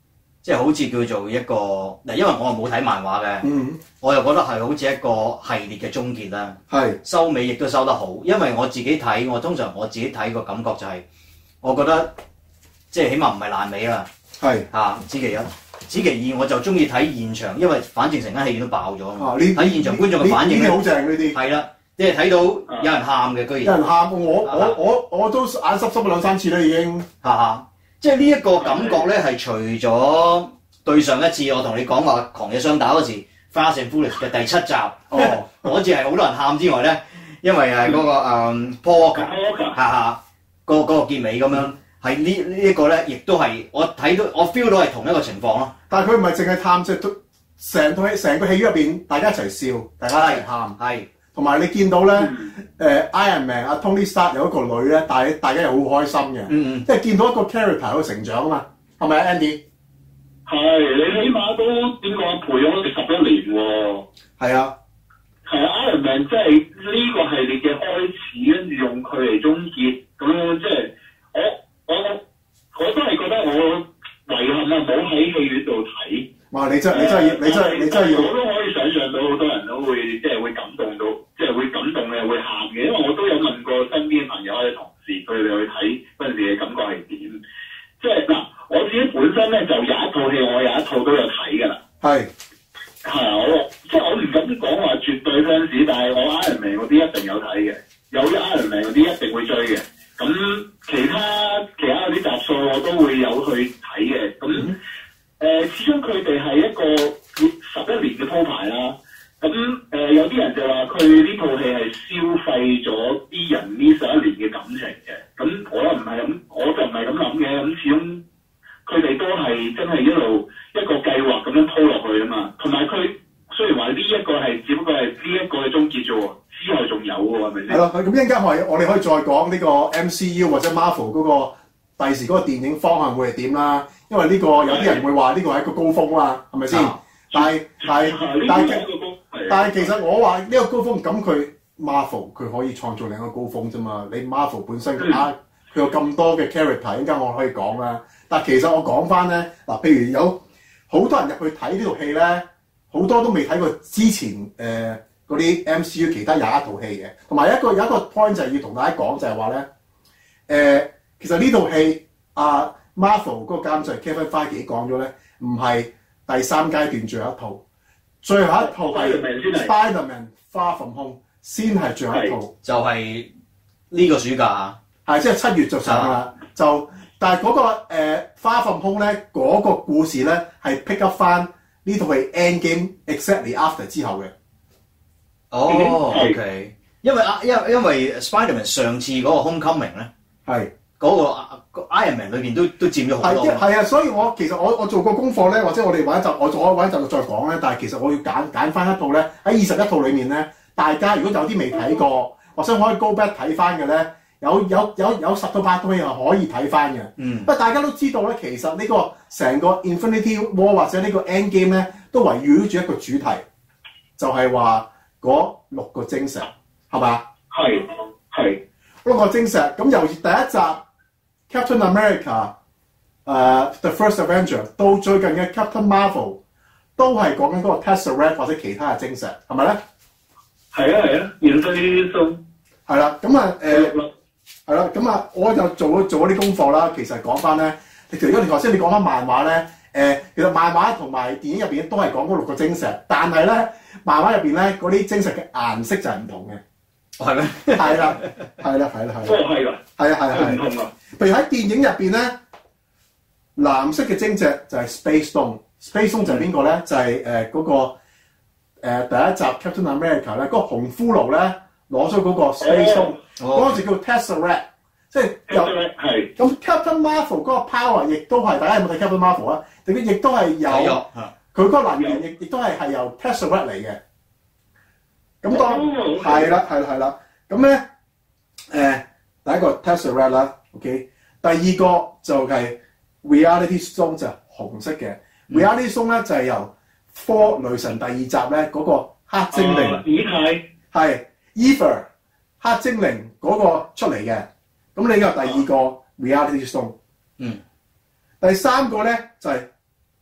即係好似叫做一個嗱，因為我又冇睇漫畫嘅， 嗯， 我又覺得係好似一個系列嘅終結啦。 係收尾亦都收得好，因為我自己睇，我通常我自己睇個感覺就係、是，我覺得即係起碼唔係爛尾啦。 係嚇，此其一，此其二，我就中意睇現場，因為反正成間戲院都爆咗啊嘛。 呢睇現場觀眾嘅反應呢啲好正呢啲。 係啦，即係睇到有人喊嘅，居然有人喊，我我我我都眼濕濕咗兩三次啦已經。 嚇嚇，即係呢一個感覺咧，係除咗對上一次我同你講話狂野雙打嗰時《Fast and Furious》嘅第七集，哦，嗰次係好多人喊之外咧，因為係嗰、那個誒 Paul Walker 嚇嚇個嗰個結尾咁樣。係呢呢一個咧，亦都係我睇到，我 feel 到係同一個情況咯。 但係佢唔係淨係探，即係成套戲成個戲院入邊，大家一齊笑，大家一齊喊，係。同埋你見到咧，誒、呃、Iron Man 阿 Tony Stark 有一個女咧，但係大家又好開心嘅，嗯嗯，即係見到一個 character 喺度成長啊嘛，係咪啊 Andy？ 係，你起碼都點講陪咗我哋十一年喎。係啊。 係啊 Iron Man 即係呢個系列嘅開始，跟住用佢嚟終結，咁樣即係我。我我都係覺得我遺憾啊，冇喺戲院度睇。 哇！你真係你真係要，你真係你真係要。 我都可以想象到好多人都會即係會感動到，即係會感動嘅，會喊嘅。因為我都有問過身邊嘅朋友或者同事，佢哋去睇嗰陣時嘅感覺係點？即係嗱，我自己本身咧就有一套戲，我有一套都有睇㗎啦。係。係啊，我即係我唔敢講話絕對 fans，但係我 Iron Man 嗰啲一定有睇嘅，有啲 Iron Man 嗰啲一定會追嘅。咁其他其他嗰啲集數我都會有去睇嘅，咁誒、呃、始終佢哋係一個十一年嘅鋪排啦。咁誒、呃、有啲人就話佢呢套戲係消費咗啲人呢十一年嘅感情嘅，咁我又唔係咁，我就唔係咁諗嘅。咁始終佢哋都係真係一路一個計劃咁樣鋪落去啊嘛。同埋佢雖然話呢一個係只不過係呢一個嘅終結啫喎。之後仲有喎，係咪先？係咯， 咁一陣間我我哋可以再講呢個 M C U 或者 Marvel 嗰個第時嗰個電影方向會係點啦。因為呢個有啲人會話呢個係一個高峰啦，係咪先？但係但係但係但係其實我話呢個高峰，咁佢 Marvel 佢可以創造另一個高峰啫嘛。你 Marvel 本身啊，佢有咁多嘅 character，一陣間我可以講啦。但係其實我講翻咧，嗱，譬如有好多人入去睇呢套戲咧，好多都未睇過之前誒。呃嗰啲 M C U 其他廿一套戲嘅，同埋一個有一個 point 就係要同大家講就係話咧，誒、呃、其實呢套戲啊 Marvel 嗰個監製 Kevin Feige 講咗咧，唔係第三階段最後一套，最後一套係 Spider-Man Far From Home 先係最後一套， 就係呢個暑假啊， 係即係七月就上啦，就但係嗰、嗰個、呃、Far From Home 咧嗰、嗰個故事咧係 pick up 翻呢套係 Endgame exactly after 之後嘅。 哦、oh, ，OK， 因為啊，因因為 Spider-Man 上次嗰個 Homecoming 咧，係嗰、那個 Iron Man 裏邊都都佔咗好多。 係啊，所以我其實我我做過功課咧，或者我哋揾一集，我我揾一集再講咧。但係其實我要揀揀翻一套咧，喺二十一套裡面咧，大家如果有啲未睇過，或者可以 go back 睇翻嘅咧，有有有有十到八套戲係可以睇翻嘅。嗯，不過大家都知道咧，其實呢個成個 Infinity War 或者呢個 Endgame 咧，都圍繞住一個主題，就係話。嗰六個晶石係嘛？ 係係六個晶石咁由第一集 Captain America 誒、uh, The First Avenger 到最近嘅 Captain Marvel 都係講緊嗰個 Tesseract 或者其他嘅晶石係咪咧？ 係啊係啊，現身呢啲都係啦。咁啊誒係啦。咁啊，我就做咗做咗啲功課啦。其實講翻咧，其實如果你頭先你講翻漫畫咧。誒、呃，其實漫畫同埋電影入邊都係講嗰六個晶石，但係咧漫畫入邊咧嗰啲晶石嘅顏色就係唔同嘅。係咩？係啦，係啦，係啦，係。哦，係㗎。係啊，係啊，係。唔同啊。譬如喺電影入邊咧，藍色嘅晶石就係 Space Stone。Space Stone 就係邊個咧？就係誒嗰個、呃、第一集 Captain America 咧，嗰個紅骷髏咧攞咗嗰個 Space Stone，嗰個就叫 Tesseract。即係有係咁 Captain Marvel 嗰個 power 亦都係，大家有冇睇 Captain Marvel 啊？亦都係有佢嗰個能源，亦亦都係係由 Tesseract 嚟嘅。咁當係啦，係啦，係啦。咁咧誒，第一個 Tesseract 啦 ，OK。第二個就係 Reality Stone 就係紅色嘅。嗯、Reality Stone 咧就係由 Thor 雷神第二集咧嗰個黑精靈， 以太係 Ether 黑精靈嗰個出嚟嘅。咁你有第二個 Reality Stone，嗯，第三個咧就係、是、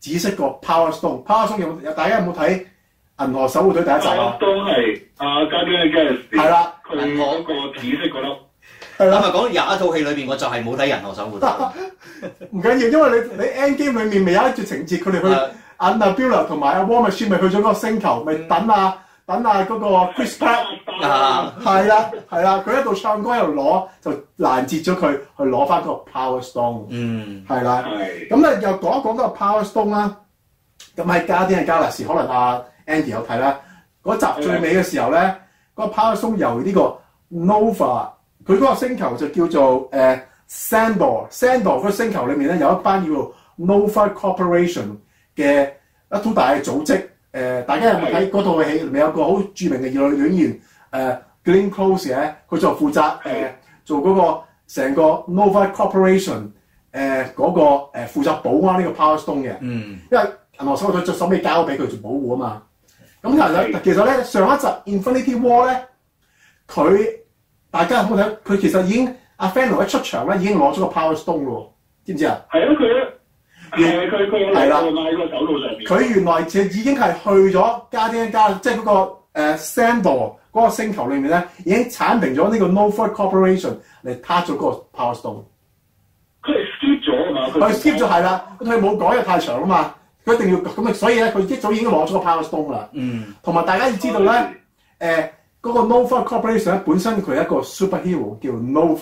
紫色個 Power Stone。Power Stone 有有大家有冇睇《銀河守護隊》第一集啊？ 都係啊 Guardians嘅係啦， 佢嗰個紫色嗰粒。 係啦，咪講廿一套戲裏邊，我就係冇睇《銀河守護隊》。 唔緊要，因為你你 Endgame 裏面咪有一段情節，佢哋去 Nebula 同埋阿 War Machine 咪去咗嗰個星球，咪等啊等啊嗰個 Chris Pratt 啊，係啦係啦，佢一度唱歌一路攞，就攔截咗佢去攞翻嗰個 Power Stone。嗯，係啦。咁咧又講一講嗰個 Power Stone 啦。咁喺 Guardians of the Galaxy可能阿 Andy 有睇啦。嗰集最尾嘅時候咧，嗰、那個 Power Stone 由呢個 Nova， 佢嗰個星球就叫做誒、呃、Sandor。Sandor 嗰個星球裏面咧有一班叫做 Nova Corporation 嘅一套大嘅組織。誒、呃，大家有冇睇嗰套戲？裏面有個好著名嘅女演員誒 Glenn Close 嘅，佢就負責誒、呃、做嗰個成個 Nova Corporation 誒、呃、嗰、那個誒、呃、負責保安呢個 Power Stone 嘅。嗯，因為銀河守護隊就手尾交俾佢做保護啊嘛。咁其實其實咧上一集 Infinity War 咧，佢大家有冇睇？佢其實已經阿 Thanos 一出場咧已經攞咗個 Power Stone 咯，知唔知啊？ 係啊，佢誒佢佢有攞喺個手套上面。佢原來其實已經係去咗加啲加，即係嗰個誒 Sandor 嗰個星球裏面咧，已經剷平咗呢個 Nova Corporation 嚟撻咗嗰個 Power Stone。 佢係 skip 咗啊嘛， 佢 skip 咗係啦，佢冇改又太長啊嘛。佢一定要咁啊，所以咧佢一早已經攞咗個 Power Stone 啦。嗯。同埋大家要知道咧，誒嗰、呃那個 Nova Corporation 咧本身佢係一個 superhero 叫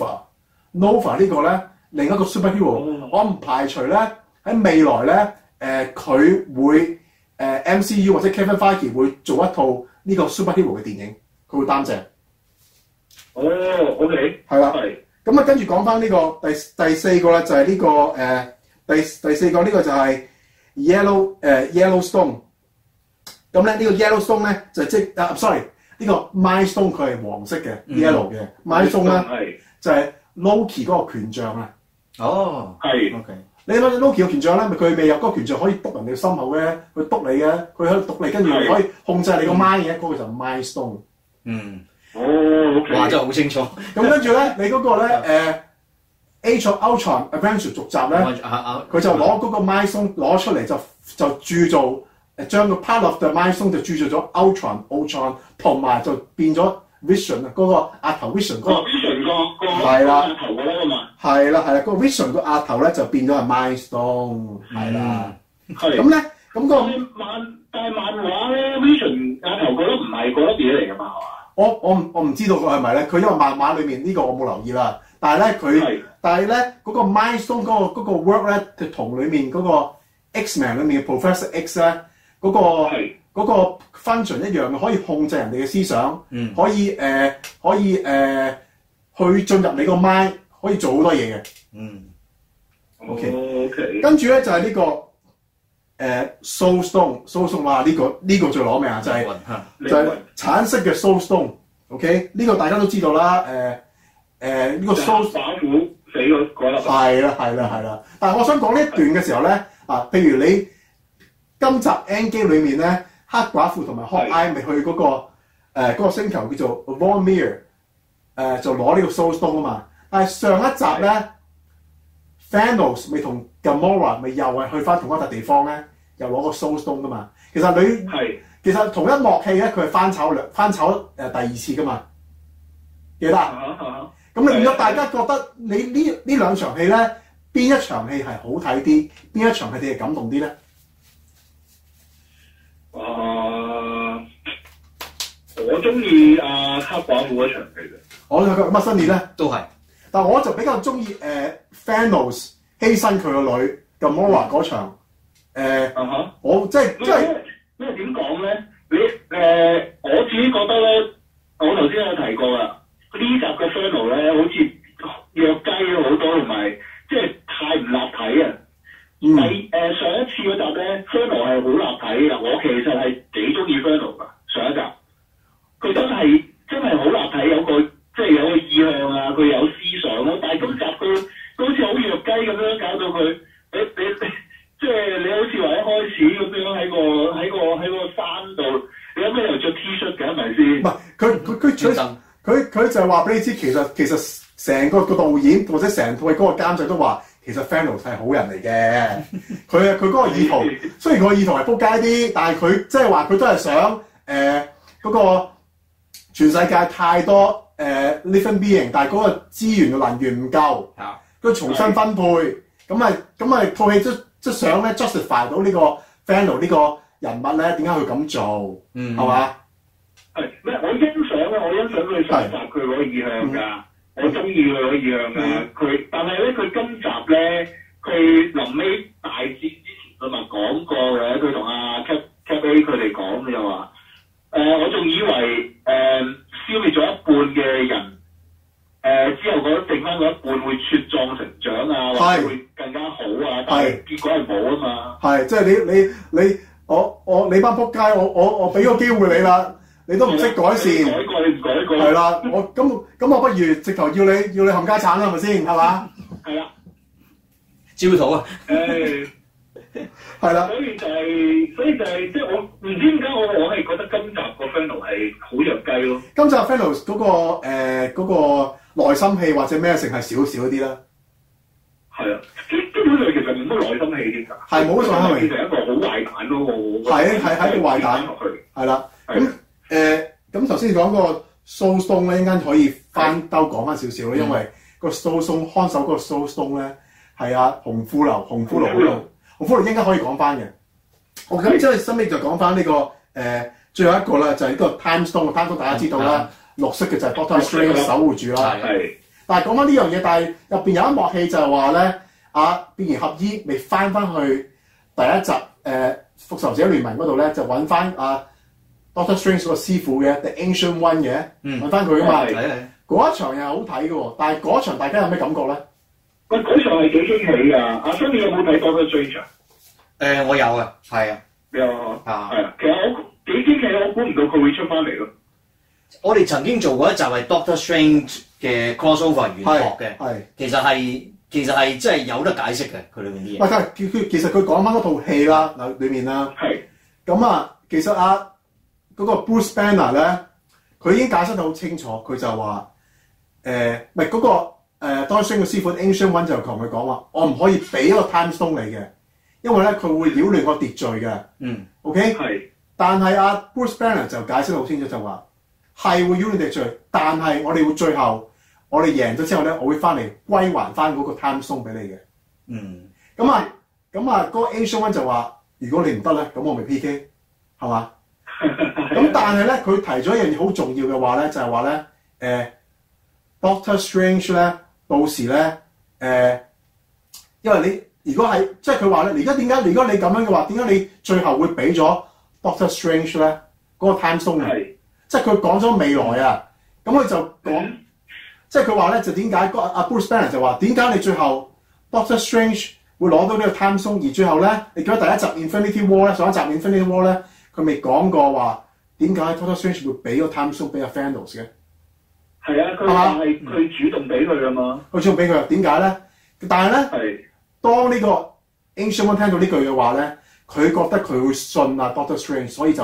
Nova。Nova 呢個咧另一個 superhero，、嗯、我唔排除咧喺未來咧誒佢會誒、呃、M C U 或者 Kevin Feige 會做一套呢個 superhero 嘅電影，佢會擔正。 哦 ，OK。係啦。係。 咁啊，跟住講翻呢個第第四個咧，就係、是、呢、這個誒、呃、第第四個呢個就係、是。Yellow 誒、uh, Yellowstone， 咁咧呢個 Yellowstone 咧就即啊 sorry 呢個 Mind Stone 佢係黃色嘅、嗯、yellow 嘅 Mind Stone 咧就係 Loki 嗰個權杖啊。哦，係 OK。你諗下 Loki 個權杖咧，咪佢未有嗰個權杖可以篤人哋心口嘅，佢篤你嘅，佢喺度篤你，跟住可以控制你個 mind 嘅，嗰、嗯、個就 Mind Stone。嗯。哦 ，OK。哇，真係好清楚。咁跟住咧，你嗰個咧誒。呃Age of Ultron Adventure 續集咧，佢就攞嗰個 Mind Stone 攞出嚟就就鑄造誒將個 part of the Mind Stone 就鑄造咗 Ultron Ultron 同埋就變咗 Vision 啊嗰個額頭 Vision 嗰個 Vision 個個係啦額頭嗰個嘛係啦係啦嗰個 Vision 個額頭咧就變咗係 Mind Stone 係啦係咁咧咁個漫但係漫畫咧 Vision 額頭嗰粒唔係嗰粒嘢嚟㗎嘛係嘛？ 我我唔我唔知道佢係咪咧，佢因為漫畫裏面呢個我冇留意啦。但係咧佢，但係咧嗰個 Mind Stone 嗰個嗰個 work 咧，就同裡面嗰個 X-Men 裏面嘅 Professor X 咧嗰個嗰個 function 一樣嘅，可以控制人哋嘅思想，嗯、可以誒、呃、可以誒、呃、去進入你個 mind， 可以做好多嘢嘅。嗯。OK。OK。跟住咧就係、是、呢、這個誒、呃、Soul Stone，Soul Stone 哇！呢、這個呢、這個最攞命啊，就係、是、就係、是、橙色嘅 Soul Stone。OK， 呢個大家都知道啦，誒、呃。誒、呃、呢、這個蘇反虎死咗嗰粒係啦係啦係啦，但係我想講呢一段嘅時候咧，啊，譬如你今集 Endgame 裏面咧，黑寡婦同埋 Hawkeye 咪去嗰、那個誒嗰、呃那個星球叫做 Vormir， 誒、呃、就攞呢個 Soul Stone 啊嘛。但係上一集咧 Thanos 咪同 Gamora 咪又係去翻同一笪地方咧，又攞個 Soul Stone 噶嘛。其實你係其實同一幕戲咧，佢係翻炒兩翻炒誒第二次噶嘛，記得啊？咁你變咗大家覺得你呢呢兩場戲咧，邊一場戲係好睇啲，邊一場戲你係感動啲咧？ 啊、呃，我中意阿黑寡婦嗰場戲嘅。 我覺得乜新年咧都係，但我就比較中意誒 Thanos 犧牲佢個女 Gamora 嗰場。誒、呃，uh-huh. 我即係即係， 因為點講咧？你誒、呃，我自己覺得咧，我頭先有提過啦。呢集嘅 Thanos 咧，好似弱雞咗好多，同埋即係太唔立體啊！第、嗯、誒、呃、上一次嗰集咧 Thanos 係好立體嘅，我其實係幾中意 Thanos 噶。上一集佢真係真係好立體，有個即係有個意向啊，佢有思想咯。但係今集佢佢好似好弱雞咁樣，搞到佢你你即係你好似話一開始咁樣喺個喺個喺個山度，你有咩又着 T-shirt 嘅係咪先？ 唔係佢佢佢取。佢佢就係話俾你知，其實其實成個個導演或者成套嘅嗰個監製都話， 其實 Thanos 係好人嚟嘅。佢啊佢嗰個意圖，雖然個意圖係撲街啲，但係佢即係話佢都係想誒嗰、呃嗰個全世界太多誒、呃、living being，但係嗰個資源嘅能源唔夠，佢重新分配，咁啊咁啊套戲都即想咧 justify 到呢個 Thanos 呢個人物咧點解佢咁做，係嘛？ 係咩？我欣賞啊！我欣賞佢上集佢嗰個意向㗎，我中意佢嗰個意向㗎。佢但係咧，佢今集咧，佢臨尾大戰之前佢咪講過嘅，佢同阿 Cap Cap A 佢哋講嘅就話，誒我仲以為誒消滅咗一半嘅人，誒之後嗰剩翻嗰一半會茁壯成長啊，或者會更加好啊，但係結果係冇啊嘛。係， 即係你你你我我你班仆街，我我我俾個機會你啦。你都唔識改善， 你改過你唔改過， 係啦，我咁咁我不如直頭要你要你冚家產啦，係咪先？係嘛？ 係啦， 焦土啊！ 誒， 係啦。 所以就係，所以就係，即係我唔知點解我我係覺得今集個 Thanos 係好弱雞咯。 今集 Thanos 嗰個誒嗰個內心戲或者咩性係少少啲啦。 係啊，基基本上其實冇乜內心戲添㗎。 係冇乜內心戲。 其實一個好壞蛋咯，我係係係一個壞蛋。係啦，咁。誒咁頭先講嗰個 Soul Stone 咧，一陣間可以翻兜講翻少少咯，因為個 Soul Stone 看守嗰個 Soul Stone 咧係啊紅骷髏，紅骷髏嗰度，紅骷髏應該可以講翻嘅。我咁之後收尾就講翻呢個誒、呃、最後一個啦，就係、是、呢個 Time Stone，Time Stone 大家知道啦，綠色嘅就係 Doctor Strange 守護住啦。係。但係講翻呢樣嘢，但係入邊有一幕戲就係話咧，啊變形俠醫未翻翻去第一集誒、呃、復仇者聯盟嗰度咧，就揾翻啊。Doctor Strange 個師傅嘅 The Ancient One 嘅，揾翻佢啊嘛，嗰一場又係好睇嘅喎，但係嗰場大家有咩感覺咧？ 喂，嗰場係幾驚喜㗎！阿生你有冇睇 Doctor Strange 啊？ 誒，我有啊，係啊， 有啊，係啊，其實我幾驚喜，我估唔到佢會出翻嚟咯。我哋曾經做過一集係 Doctor Strange 嘅 crossover 玄學嘅，係其實係其實係真係有得解釋嘅，佢裏面啲嘢。 喂，但係佢其實佢講翻嗰套戲啦，嗱裏面啦，係咁啊，其實啊。嗰個 Bruce Banner 咧，佢已經解釋得好清楚，佢就話誒，唔係嗰個誒 Doctor Strange 嘅師傅 Ancient One 就同佢講話，我唔可以俾個 Time Stone 你嘅，因為咧佢會擾亂個秩序嘅。嗯 ，OK 係。但係阿、啊、Bruce Banner 就解釋得好清楚，就話係會擾亂秩序，但係我哋會最後我哋贏咗之後咧，我會翻嚟歸還翻嗰個 Time Stone 俾你嘅。嗯，咁啊咁啊，嗰、那個 Ancient One 就話：如果你唔得咧，咁我咪 P K 係嘛？咁但係咧，佢提咗一樣嘢好重要嘅話咧，就係話咧，誒、呃、Doctor Strange 咧，到時咧，誒、呃，因為你如果係即係佢話咧，而家點解？如果你咁樣嘅話，點解你最後會俾咗 Doctor Strange 咧嗰、那個 Time Stone 嚟？即係佢講咗未來啊，咁佢就講，即係佢話咧就點解？阿 Bruce Banner 就話點解你最後 Doctor Strange 會攞到呢個 Time Stone，而最後咧，你記得第一集 Infinity War 咧，上一集 Infinity War 咧。佢未講過話點解 Doctor Strange 會俾個 Time Stone 俾阿 Thanos 嘅？ 係啊，佢話係佢主動俾佢㗎嘛。佢主動俾佢，點解咧？但係咧，當呢個 Ancient One 聽到呢句嘅話咧，佢覺得佢會信啊 Doctor Strange，所以就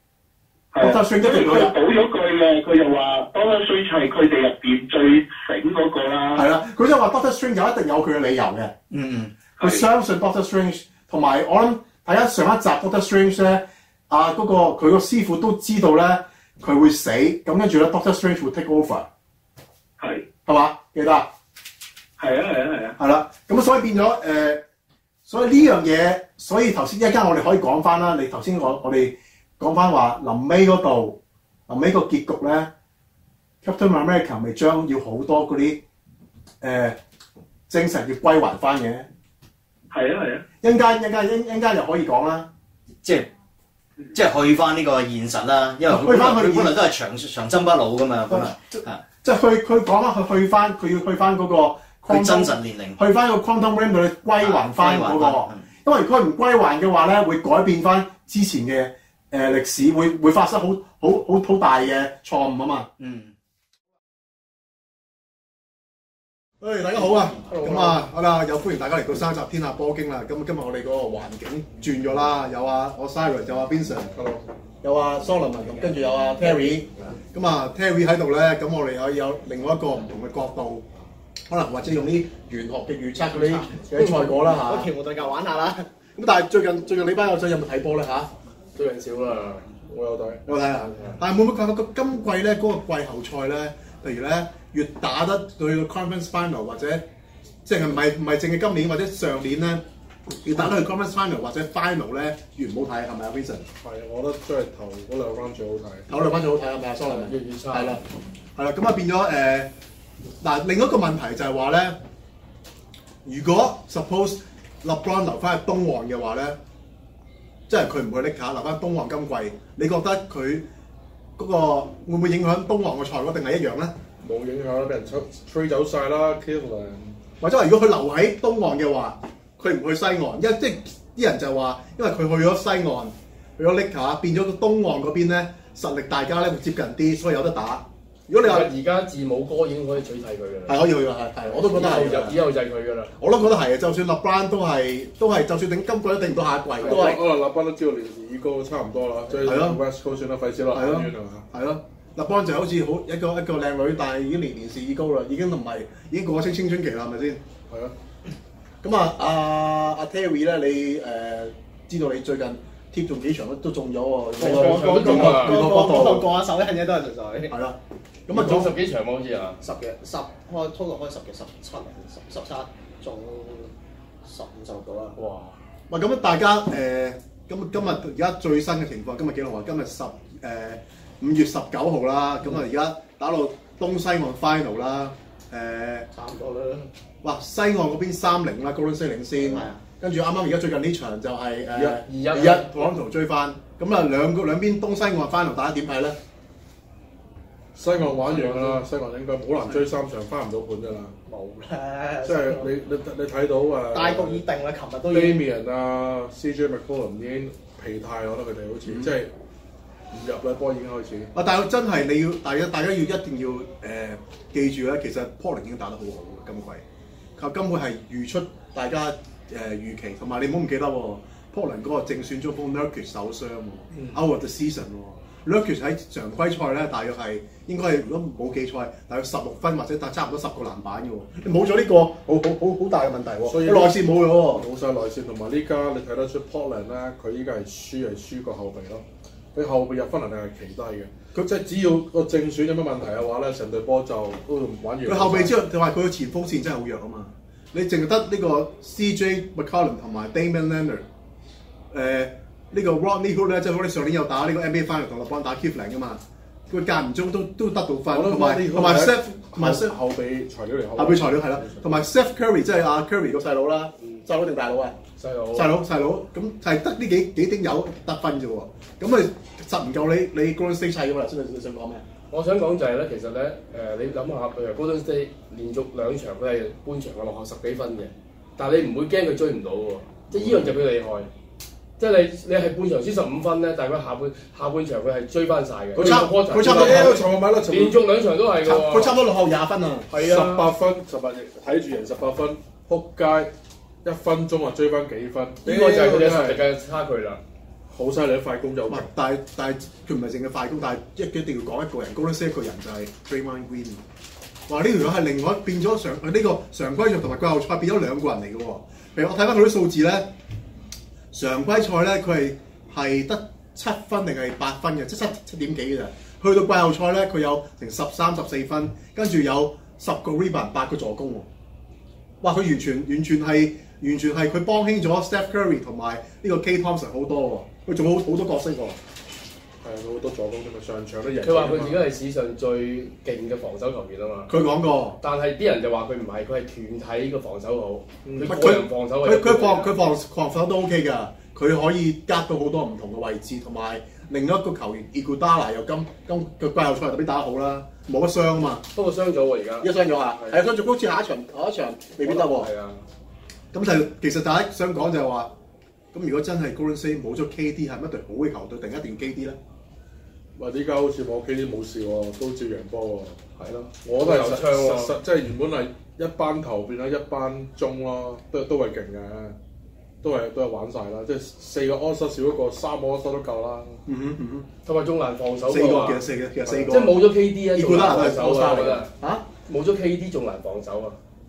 Doctor Strange 一定佢補咗句嘅，佢就話 Doctor Strange 係佢哋入邊最醒嗰個啦。 係啦，佢就話 Doctor Strange 有一定有佢嘅理由嘅。嗯嗯，佢相信 Doctor Strange， 同埋我諗睇下上一集 Doctor Strange 咧。啊！嗰、那個佢個師傅都知道咧，佢會死，咁跟住咧 Doctor Strange 會 take over，係係嘛？記得？係啊係啊係啊！係啦，咁所以變咗誒、呃，所以呢樣嘢，所以頭先一陣間我哋可以講翻啦。你頭先我我哋講翻話臨尾嗰度，臨尾個結局咧 ，Captain America 咪將要好多嗰啲誒精神要歸還翻嘅。係啊係啊！一陣間一陣間一陣間又可以講啦， 即係。即係去翻呢個現實啦，因為佢本來佢本來都係長長生不老噶嘛，本來即係去佢講翻佢去翻，佢要去翻嗰個佢真實年齡， 去翻個 Quantum Realm 度歸還翻嗰、那個，嗯、因為如果佢唔歸還嘅話咧，會改變翻之前嘅誒歷史，會會發生好好好好大嘅錯誤啊嘛。嗯。誒，大家好啊！咁啊，好啦，又歡迎大家嚟到三集天下波經啦。咁今日我哋嗰個環境轉咗啦，有啊，我 Cyrus 有啊 Vincent， 有啊 Solomon， 咁跟住有啊 Terry。咁啊 Terry 喺度咧，咁我哋可以有另外一個唔同嘅角度可能或者用啲玄學嘅預測嗰啲嘅賽果啦嚇。 我期望大家玩下啦。 咁但係最近最近你班友仔有冇睇波咧嚇？ 最近少啦，我有睇， 有睇啊！但係會唔會發覺個今季咧嗰個季後賽咧，例如咧越打得對個 conference final 或者即係唔係唔係淨係今年或者上年咧，越打到去 conference final 或者 final 咧越唔好睇係咪啊 Vincent？ 係，我覺得真係頭嗰兩 round 最好睇。 頭兩 round 最好睇係咪啊 ？Sorry， 越越差。 係啦，係啦，咁啊變咗誒嗱，另一個問題就係話咧，如果 suppose LeBron 留翻去東岸嘅話咧。即係佢唔去拎卡，留翻東岸今季，你覺得佢嗰個會唔會影響東岸嘅賽果定係一樣咧？ 冇影響啦，俾人吹吹走晒啦 Cleveland。 或者話如果佢留喺東岸嘅話，佢唔去西岸，因為即係啲人就話，因為佢去咗西岸，去咗拎卡，變咗個東岸嗰邊咧實力大家咧會接近啲，所以有得打。如果你話而家字母哥已經可以取替佢嘅啦， 係可以去㗎，係係，我都覺得係。 以後以後就係佢㗎啦。 我都覺得係嘅，就算 LeBron 都係都係，就算頂今季都頂唔到下一季，都係。 可能 LeBron 都知道年事已高，差唔多啦，即係 West Coast 算啦，費事啦，係嘛？ 係咯，LeBron就好似好一個一個靚女，但係已經年年事已高啦，已經唔係已經過咗青青春期啦，係咪先？ 係啊。 咁啊，阿阿 Terry 咧，你誒知道你最近貼中幾場都都中咗喎， 個個都中啊！ 個個嗰度過下手一樣嘢都係純粹。 係啦。 咁啊，中十幾場好似啊， 十嘅十開 total 開十嘅十七十十七中十五十六到啦。 哇！喂，咁大家誒，咁、呃、今日而家最新嘅情況，今日幾號啊？今日十誒五月十九號啦。咁啊，而家打到東西岸 final 啦。誒、呃， 差唔多啦。 哇！西岸嗰邊三零啦 ，Golden State 領先。跟住啱啱而家最近呢場就係誒二一二一 Toronto 追翻。咁啊，兩個兩邊東西岸 final 大家點睇咧？ 西岸玩完啦，西岸應該好難追三場，翻唔到盤㗎啦。 冇啦， 即係你你你睇到誒大局已定啦，琴日都已經。 Damian 啊 ，C J McCollum 已經疲態，我覺得佢哋好似、嗯、即係唔入啦，波已經開始。啊！但係真係你要大家大家要一定要誒、呃、記住咧，其實 Portland 已經打得好好嘅今季，佢根本係預出大家誒、呃、預期，同埋你唔好唔記得喎 ，Portland 嗰個正選中鋒 Nurkic 受傷喎 ，out of the season 喎。Nurkic 喺常規賽咧，大約係應該係如果冇記錯，大約十六分或者差唔多十個籃板嘅喎。你冇咗呢個，好好好好大嘅問題喎。所以內線冇咗喎，冇晒內線，同埋呢家你睇得出 Portland 咧，佢依家係輸係輸個後備咯。佢後備入分能力係奇低嘅。佢即係只要個正選有乜問題嘅話咧，成隊波就都玩完。 佢後備之後，佢話佢個前鋒線真係好弱啊嘛。你淨係得呢個 C J McCollum 同埋 Damian Lillard 誒、呃。呢個 Rodney Hood 咧，即係我哋上年有打呢個 N B A Final 同 LeBron 打 Cleveland 噶嘛，佢間唔中都都得到分，同埋同埋 Steph 同埋 Steph 後備材料嚟， 後備材料係啦，同埋 Steph Curry 即係阿 Curry 個細佬啦，細佬定大佬啊？ 細佬， 細佬細佬，咁係得呢幾幾丁友得分啫喎，咁咪實唔夠你你 Golden State 砌㗎嘛？你想講咩？ 我想講就係咧，其實咧誒、呃，你諗下，譬如 Golden State 連續兩場佢係半場嘅落後十幾分嘅，但係你唔會驚佢追唔到喎，即係依樣就佢厲害。即係你你係半場輸十五分咧，但係佢下半下半場佢係追翻晒嘅。 佢差佢差唔多連續兩場都係㗎喎。 佢差唔多落後廿分啊！ 係啊，十八分十八睇住贏十八分，撲街一分鐘啊追翻幾分，呢、 呢個就係佢哋實力嘅差距啦。 好犀利，快攻就唔係，但係但係佢唔係淨係快攻，但係一一定要講一個人，Golden State一個人就係 Draymond Green。話呢條友係另外變咗常呢、呢個常規賽同埋季後賽變咗兩個人嚟嘅喎。譬如我睇翻佢啲數字咧。常規賽咧，佢係係得七分定係八分嘅，即係七七點幾嘅咋。去到季後賽咧，佢有成十三十四分，跟住有十個 rebound 八個助攻喎。哇！佢完全完全係完全係佢幫輕咗 Steph Curry 同埋呢個 Klay Thompson 好多喎。佢做好好多角色喎。 係啊，好多助攻啫嘛，上場都贏。 佢話佢自己係史上最勁嘅防守球員啊嘛。 佢講過， 但係啲人就話佢唔係，佢係團體嘅防守好。佢個人防守佢佢防佢防防守都 OK 㗎。佢可以夾到好多唔同嘅位置，同埋另一個球員 Iguodala 又今今個季後賽特別打得好啦，冇得傷啊嘛。 不過傷咗喎而家。 而家傷咗啊？係啊，傷咗好似下一場下一場未必得喎。 係啊。咁就其實大家想講就係話，咁如果真係 Golden State 冇咗 K D 係乜隊好嘅球隊，定一定 K D 咧？ 喂，依家好似冇 K D 冇事喎，都照贏波喎。 係咯， 我都係實實實即係原本係一班頭變咗一班中咯，都都係勁嘅，都係都係玩晒啦。即係四個 All-Star 少一個，三個 All-Star 都夠啦。 嗯哼嗯哼， 同埋仲難防守。 四個其實四個其實四個。 即係冇咗 K D 啊，仲難防守啊！我覺得嚇， 冇咗 K D 仲難防守啊！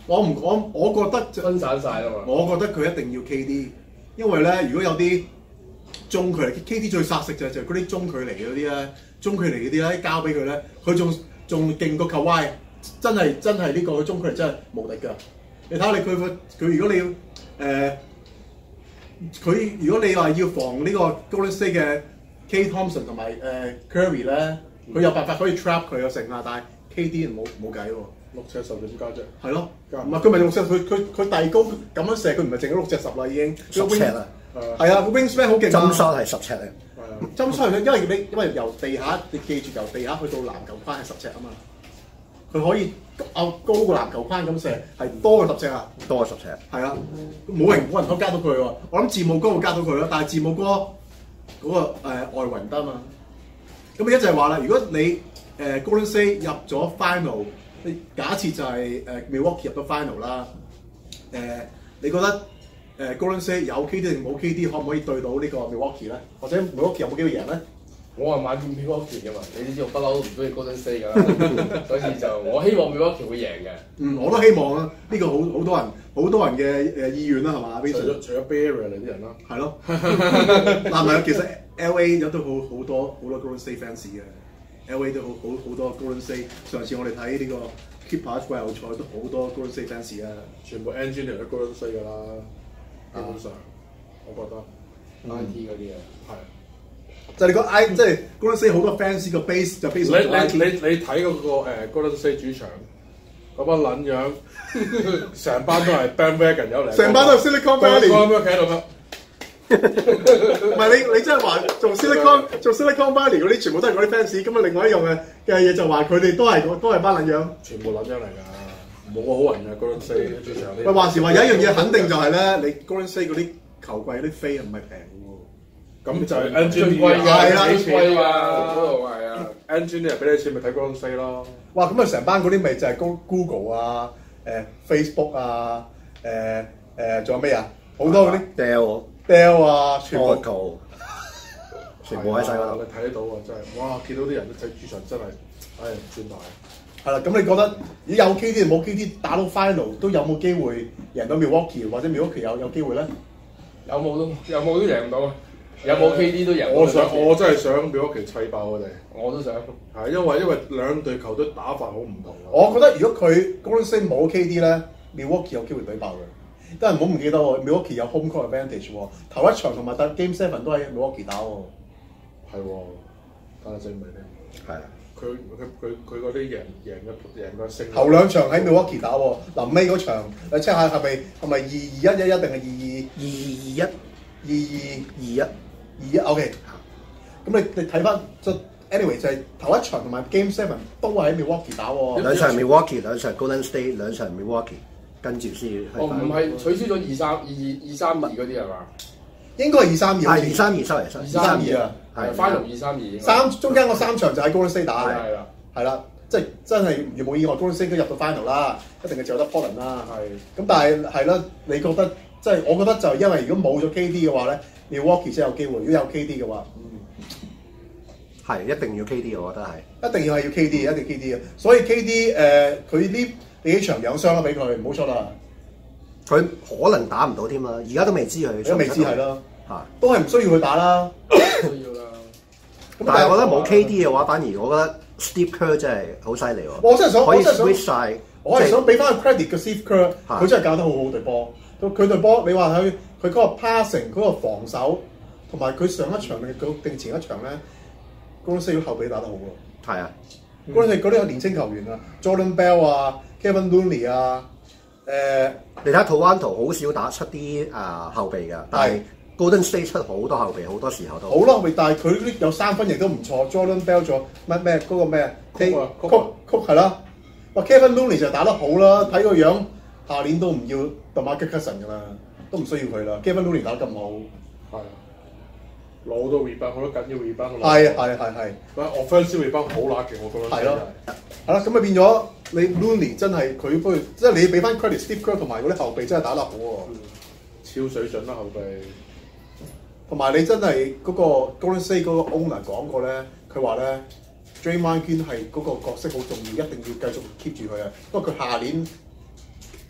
我唔我我覺得就分散晒啦嘛。 我覺得佢一定要 K D， 因為咧如果有啲中距離 K D 最殺食就係就係嗰啲中距離嗰啲咧，中距離嗰啲咧交俾佢咧，佢仲仲勁過 Kawhi，真係真係呢個中距離真係無敵㗎。你睇下你佢佢佢如果你要誒佢、呃、如果你話要防呢個 Golden State 嘅 K Thompson 同埋誒 Curry 咧，佢有辦法可以 trap 佢嘅成啊，但係 K D 冇冇計喎。 六尺十點加啫， 係咯，唔係佢咪六尺，佢佢佢遞高咁樣射，佢唔係淨係六尺十啦已經。 十尺啦， 係啊，個 wingspan 好勁啊。 針沙係十尺嚟， 針沙因為你因為由地下你記住由地下去到籃球框係十尺啊嘛，佢可以高高過籃球框咁射係多過十尺啊， 多過十尺。 係啊，冇人冇人可以加到佢喎。我諗字母哥會加到佢咯，但係字母哥嗰、那個誒、呃、外圍唔得啊嘛。咁而家就係話啦，如果你誒、呃、Golden State 入咗 final。你假設就係誒 Milwaukee 入咗 final 啦，誒、呃、你覺得誒、呃、Golden State 有 K D 定冇 K D 可唔可以對到呢個 Milwaukee 咧？或者 Milwaukee 有冇機會贏咧？ 我係買 Milwaukee 嘅嘛，你都知我不嬲都唔中意 Golden State 㗎啦，所以就我希望 Milwaukee 會贏嘅。 嗯，我都希望啊，呢、呢個好好多人好多人嘅誒意願啦，係嘛？ 除咗除咗 Bay Area 嚟啲人啦， 係咯。嗱，唔係其實 L A 有都好好多好多 Golden State fans 嘅。L A 都好好好多 Golden State， 上次我哋睇呢個 Keeper 季後賽都好多 Golden State fans 啊， 全部 engineer 都 Golden State 㗎啦，基本上我覺得 I T 嗰啲啊， 係就係你個 I 即係 Golden State 好多 fans 個 base 就 base 你你你你睇嗰個誒 Golden State 主場嗰班撚樣，成班都係 bandwagon 有嚟， 成班都係 Silicon Valley， 咁樣企喺度㗎。 唔係你你真係話做 Silicon 做 Silicon Valley 嗰啲全部都係嗰啲 fans，咁啊另外一樣嘅嘅嘢就話佢哋都係都係班撚樣， 全部撚樣嚟㗎，冇個好人嘅 Golden State 主場。 喂，話時話有一樣嘢肯定就係咧，你 Golden State 嗰啲球季啲飛唔係平喎， 咁就係 engineer 係啦， 最貴啊，嗰度係啊 ，engineer 俾你錢咪睇 Golden State 咯。 哇，咁啊成班嗰啲咪就係 Google 啊、誒 Facebook 啊、誒誒仲有咩啊？好多嗰啲 Dell Dell 啊，全部 Oracle 全部喺晒嗰度。 你睇得到啊，真係哇！見到啲人都睇主場真係，唉唔算大。 係啦，咁你覺得如果有 K D 冇 K D 打到 final 都有冇機會贏到 Milwaukee 或者 Milwaukee 有有機會咧？ 有冇都有冇都贏唔到啊！有冇 K D 都贏。 我想我真係想 Milwaukee 砌爆佢哋。 我都想。 係因為因為兩隊球隊打法好唔同。 我覺得如果佢 Golden State 冇 K D 咧 ，Milwaukee 有機會懟爆佢。但係唔好唔記得喎 ，Milwaukee 有 home court advantage 喎，頭一場同埋得 Game Seven 都喺 Milwaukee 打喎。 係喎，睇下證明咧。 係啊， 佢佢佢佢嗰啲贏贏嘅贏嘅勝。 頭兩場喺 Milwaukee 打喎，臨尾嗰場你 check 下係咪係咪二二一一一定係二二二二一二二二一二一 OK。咁你你睇翻即 anyway 就係頭一場同埋 Game Seven 都係喺 Milwaukee 打喎。 兩場 Milwaukee， 兩場 Golden State， 兩場 Milwaukee。跟住先去。 哦，唔係取消咗二三二二二三二嗰啲係嘛？ 應該係二三二。 係二三二收嚟， 二三二啊， 係 final 二三二。 三中間嗰三場就喺 Golden State 打嘅。 係啦， 係啦，即係真係如冇意外 Golden State 都入到 final 啦，一定係就得 Portland 啦。 係。 咁但係係啦，你覺得即係我覺得就因為如果冇咗 K D 嘅話咧 ，Milwaukee 先有機會。如果有 K D 嘅話，嗯， 係一定要 K D， 我覺得係。 一定要係要 K D， 一定要 K D 嘅。所以 K D 誒佢呢呢幾場養傷啦，俾佢唔好錯啦。 佢可能打唔到添啦，而家都未知佢。 都未知係咯， 嚇， 都係唔需要佢打啦。 需要啦。 但係我覺得冇 K D 嘅話，反而我覺得 Steve Kerr 真係好犀利喎。 我真係想， 可以我真係想 switch 曬。 我係想俾翻個 credit 嘅 Steve Kerr，佢真係教得好好隊波。佢隊波，你話佢佢嗰個 passing 嗰個防守，同埋佢上一場定定前一場咧，嗰啲後備打得好喎。 係啊， 嗰啲嗰啲有年青球員啊 ，Jordan Bell 啊 ，Kevin Looney 啊。誒、呃， 你睇 Toronto 好少打出啲啊、呃、後備㗎，但係 Golden State 出好多後備，好多時候都好多後備，但係佢啲有三分亦都唔錯。Jordan Bell 做乜咩嗰個咩？曲曲曲係啦，哇 Kevin Looney 就打得好啦，睇個樣下年都唔要 DeMarcus Cousins 㗎啦，都唔需要佢啦。Kevin Looney 打得咁好， 係攞到 rebound 好多緊要 rebound。 係係係係。 喂 offensive rebound 好乸勁，我覺得。 係咯，係啦，咁咪變咗。你 Looney 真係佢不如，即係你俾翻 credit Steve Kerr 同埋嗰啲後備真係打得好喎、嗯， 超水準啦後備。 同埋你真係嗰個 Golden State 嗰個 owner 講過咧，佢話咧 Draymond Green 係嗰個角色好重要，一定要繼續 keep 住佢啊，因為佢下年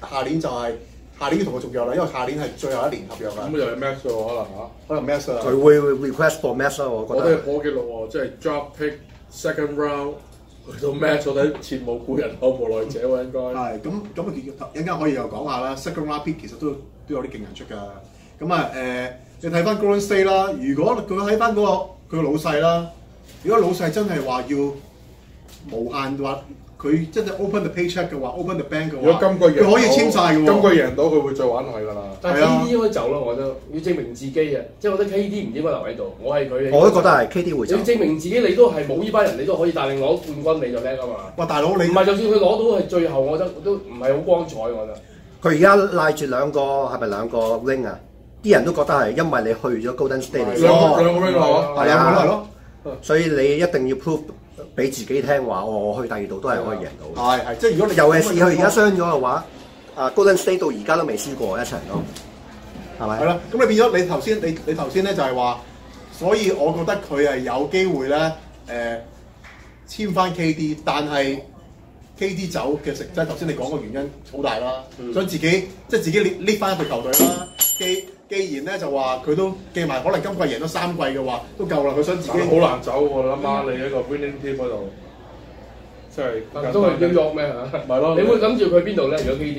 下年就係、是、下年要同佢續約啦，因為下年係最後一年合約啦。 咁又係 max 喎，可能嚇。 可能 max 啦。 佢會 request for max 咯，我覺得。 我都係破紀錄喎，即係 drop pick second round 去到 max，我睇前無古人後無來者喎應該。 係咁咁一陣間可以又講下啦 ，second round pick 其實都都有啲勁人出㗎。咁啊誒，你睇翻 Golden State 啦，如果佢睇翻嗰個佢個老細啦，如果老細真係話要無限話。佢真係 open the paycheck 嘅話 ，open the bank 嘅話， 如果今個贏佢可以簽晒嘅喎。 今個贏到佢會再玩落去㗎啦。 但係 K D 應該走咯，我覺得要證明自己啊！即係我覺得 K D 唔應該留喺度。我係佢。 我都覺得係 K D 會走。 你證明自己，你都係冇呢班人，你都可以帶領攞冠軍，你就叻啊嘛！ 哇，大佬你唔係就算佢攞到係最後，我覺得都唔係好光彩，我覺得。 佢而家賴住兩個係咪兩個 ring 啊？啲人都覺得係因為你去咗 Golden State 嚟。 兩個兩個 ring 咯， 係啊，係咯。所以你一定要 prove。俾自己聽話，我去第二度都係可以贏到。 係係，即係如果你尤其是佢而家傷咗嘅話，啊 Golden State 到而家都未輸過一場咯，係咪？ 係啦，咁你變咗你頭先你你頭先咧就係話，所以我覺得佢係有機會咧誒、呃、簽翻 K D， 但係 K D 走嘅成，即係頭先你講個原因好大啦，嗯、想自己即係自己拎拎翻一隊球隊啦。既既然咧就話佢都記埋，可能今季贏咗三季嘅話都夠啦。佢想自己好難走喎，諗下你一個 winning team 嗰度，即係都係 New York 咩嚇？ 咪咯， 你會諗住佢邊度咧？如果 K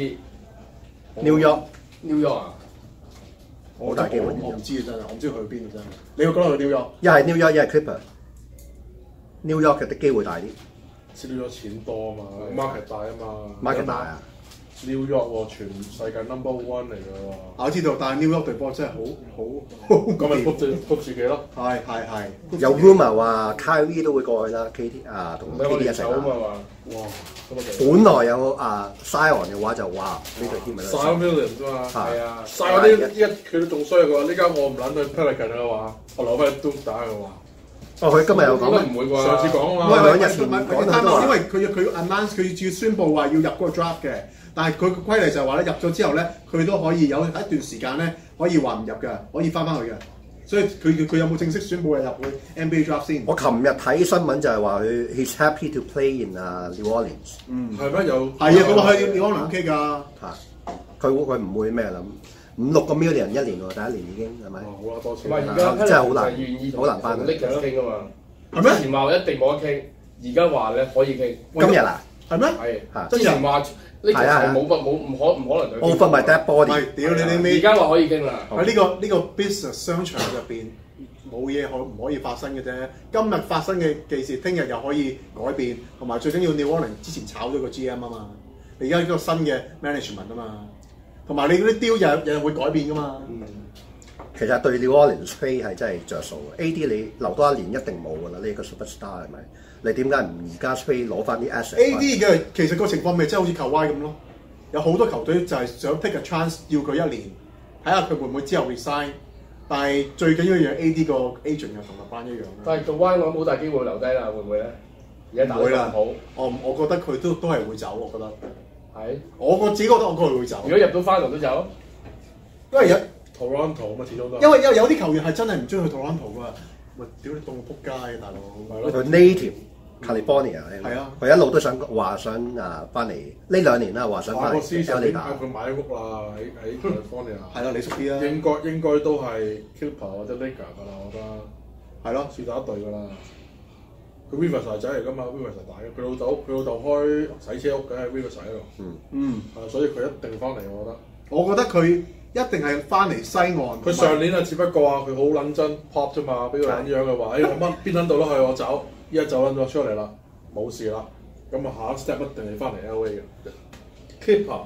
D？New York。New York 啊？ 好大機會，我唔知真係，我唔知佢去邊真係。你會覺得去 New York？ 一係 New York，一係 Clipper。New York 嘅機會大啲。 知道咗錢多啊嘛 ，market 大啊嘛 ，market 大啊。 New York 喎，全世界 number one 嚟㗎喎。 我知道，但係 New York 隊波真係好好好咁咪撲住撲自己咯。 係係係。 有 rumor 話 Kyrie 都會過去啦 ，K D 啊同 K D 一齊啦。 哇！ 本來有啊 Zion 嘅話就哇呢隊 team 咪 Zion Williams 啫嘛。 係啊。 Zion 啲一佢都仲衰嘅話，呢家我唔撚去 Pelican 嘅話，我留翻去 Duke 打嘅話。 哦，佢今日有講咩？ 唔會啩？ 上次講啊嘛。 唔係兩日前講都話，因為佢佢 announce 佢要宣佈話要入嗰個 draft 嘅。但係佢個規例就係話咧，入咗之後咧，佢都可以有一段時間咧，可以話唔入嘅，可以翻翻去嘅。所以佢佢有冇正式宣佈入去 N B A draft 先？ 我琴日睇新聞就係話佢 he's happy to play in 啊 New Orleans。 嗯， 係咩？有係啊，佢話去 New Orleans OK 㗎。 嚇，佢佢唔會咩啦，五六個 million 一年喎，第一年已經係咪？ 哦，好啦，多錢。 唔係而家真係好難， 好難翻。 拎人傾啊嘛。 係咩？ 之前話一定冇得傾，而家話咧可以傾。 今日啊？ 係咩？ 係。之前話。呢個係冇不冇唔可唔可能對。Over my dead body。 係，屌你你未？ 而家話可以傾啦。 喺呢個呢個 business 商場入邊冇嘢可唔可以發生嘅啫。今日發生嘅嘅事，聽日又可以改變，同埋最緊要 New Orleans 之前炒咗個 G M 啊嘛，你而家呢個新嘅 management 啊嘛，同埋你嗰啲 deal 又又會改變噶嘛。 嗯。其實對 New Orleans trade 係真係着數嘅。A D 你留多一年一定冇㗎啦，呢個 superstar 係咪？你點解唔而家 trade 攞翻啲 asset？A D 嘅其實個情況咪真係好似球威咁咯，有好多球隊就係想 take a chance 要佢一年，睇下佢會唔會之後 resign。但係最緊要一樣 A D 個 agent 又同立班一樣啦。 但係做威我冇大機會留低啦，會唔會咧？而家打得咁好， 我我覺得佢都都係會走，我覺得。 係。 我我自己覺得我佢會走。 如果入到 final 都走， 因為有 Toronto 嘛，始終都。 因為因為有啲球員係真係唔中意去 Toronto 㗎，喂，屌你當我撲街啊，大佬！ 佢 native California 係啊， 佢一路都想話想啊翻嚟呢兩年啦，話想翻嚟。 我師上邊佢買屋啦，喺喺 California。 係啦，你熟啲啦。 應該應該都係 Clipper 或者 Lakers 㗎啦，我覺得。 係咯， 是打一隊㗎啦。佢 Rivers 仔嚟㗎嘛 ，Rivers 大嘅，佢老豆佢老豆開洗車屋嘅喺 Rivers 喺度。 嗯嗯。 係，所以佢一定翻嚟，我覺得。 我覺得佢一定係翻嚟西岸。 佢上年啊，只不過啊，佢好撚真 pop 啫嘛，俾佢撚樣嘅話，誒我乜邊撚度都去，我走。依家走撚咗出嚟啦，冇事啦。咁啊，下一 step 一定係翻嚟 L A 嘅 Clipper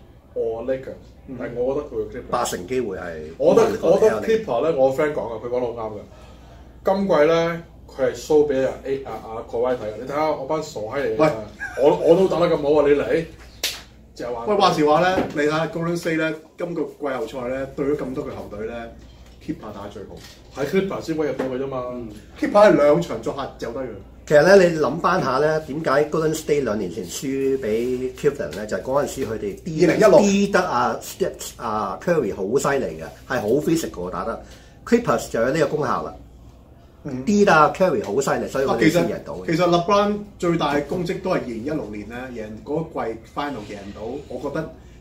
or Lakers，但係我覺得佢會 Clipper 八成機會係。 我覺得我覺得 Clipper 咧，我 friend 講嘅，佢講得好啱嘅。今季咧，佢係 show 俾人 A 啊啊各位睇嘅。你睇下我班傻閪嚟嘅，我我都打得咁好啊！你嚟就係話。喂， 話時話咧，你睇下 Golden State 咧，今個季後賽咧對咗咁多個球隊咧 ，Clipper 打最好。 喺 Clipper 先威入到去啫嘛。 Clipper 係兩場作客走低嘅。 其實咧，你諗翻下咧，點解 Golden State 兩年前輸俾 Cleveland 咧？就係嗰陣時佢哋 D 二零一六 D 得啊 Steps 啊 Curry 好犀利嘅，係好 physical 打得。Clippers 就有呢個功效啦。嗯、D 得啊 Curry 好犀利，所以我哋先贏到。 其實 LeBron 最大嘅功績都係二零一六年咧，贏嗰季 final 贏到，我覺得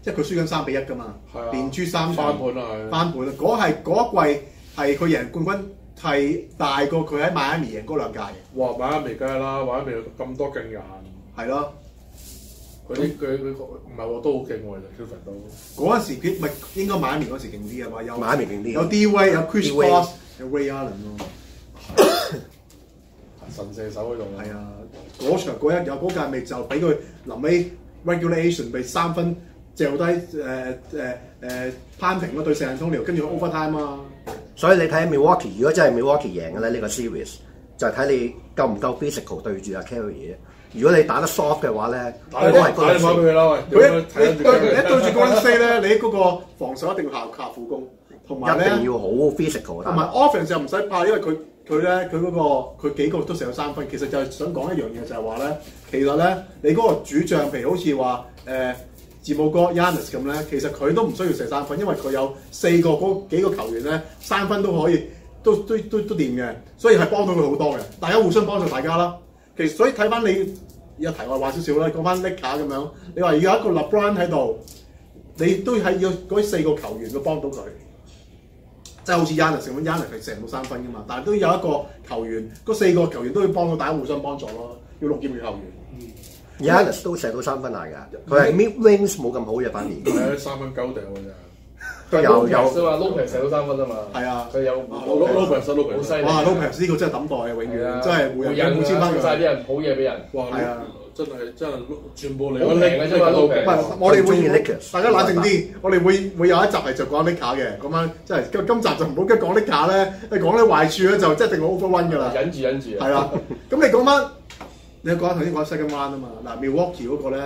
即係佢輸緊三比一㗎嘛，連輸三翻盤啊， 翻盤啊！嗰係嗰一季係佢贏冠軍係大過佢喺邁阿密贏嗰兩屆嘅。 哇！邁阿密梗係啦，邁阿密咁多勁人， 係咯。 佢啲佢佢唔係喎，都好勁喎，其實 Kilford 都。 嗰陣時佢咪應該邁阿密嗰時勁啲啊嘛，有邁阿密勁啲， 有 D Wade 有 Chris Bosh 有 Ray Allen 咯。 神射手嗰度。 係啊，嗰場嗰一有嗰屆咪就俾佢臨尾 regulation 被三分掉低誒誒誒攀平咯對聖安東尼，跟住 overtime 啊。 所以你睇 Milwaukee， 如果真係 Milwaukee 贏嘅咧，呢、呢個 series 就係睇你夠唔夠 physical 對住阿 Curry。如果你打得 soft 嘅話咧， 打開打開俾佢啦，喂！ 佢一對你一對住 Golden State 咧，你嗰個防守一定要下下苦攻，同埋咧一定要好 physical。 同埋 offense 就唔使怕，因為佢佢咧佢嗰個佢幾個都射咗三分。其實就係想講一樣嘢，就係話咧，其實咧你嗰個主將，譬如好似話誒字母哥 Giannis 咁咧，其實佢都唔需要射三分，因為佢有四個嗰幾個球員咧三分都可以都都都都掂嘅，所以係幫到佢好多嘅。大家互相幫助大家啦。其實所以睇翻你有題外話少少啦，講翻 Lakers 咁樣，你話要有一個 LeBron 喺度，你都係要嗰四個球員去幫到佢，即係好似 Giannis 咁 ，Giannis 係射唔到三分噶嘛，但係都有一個球員，嗰四個球員都要幫到大家互相幫助咯，要六劍嘅球員。 Giannis 都射到三分嚟㗎，佢係 mid range 冇咁好嘅反而。 係三分鳩掉㗎咋。 都有有。 所以話 Lopez 射到三分啊嘛。 係啊， 佢有 Lopez Lopez 好犀利。 哇 Lopez 呢個真係抌袋啊，永遠真係每人每千分曬啲人抱嘢俾人。 哇！ 係啊， 真係真係全部嚟。 好平嘅啫嘛，Lopez。 唔係，我哋會大家冷靜啲，我哋會會有一集係就講 Lakers 嘅，咁樣即係今今集就唔好跟講 Lakers 咧，你講啲壞處咧就即係一定會 overrun 㗎啦。 忍住忍住。 係啦，咁你講翻，你講頭先講 second round 啊嘛，嗱 Milwaukee 嗰個咧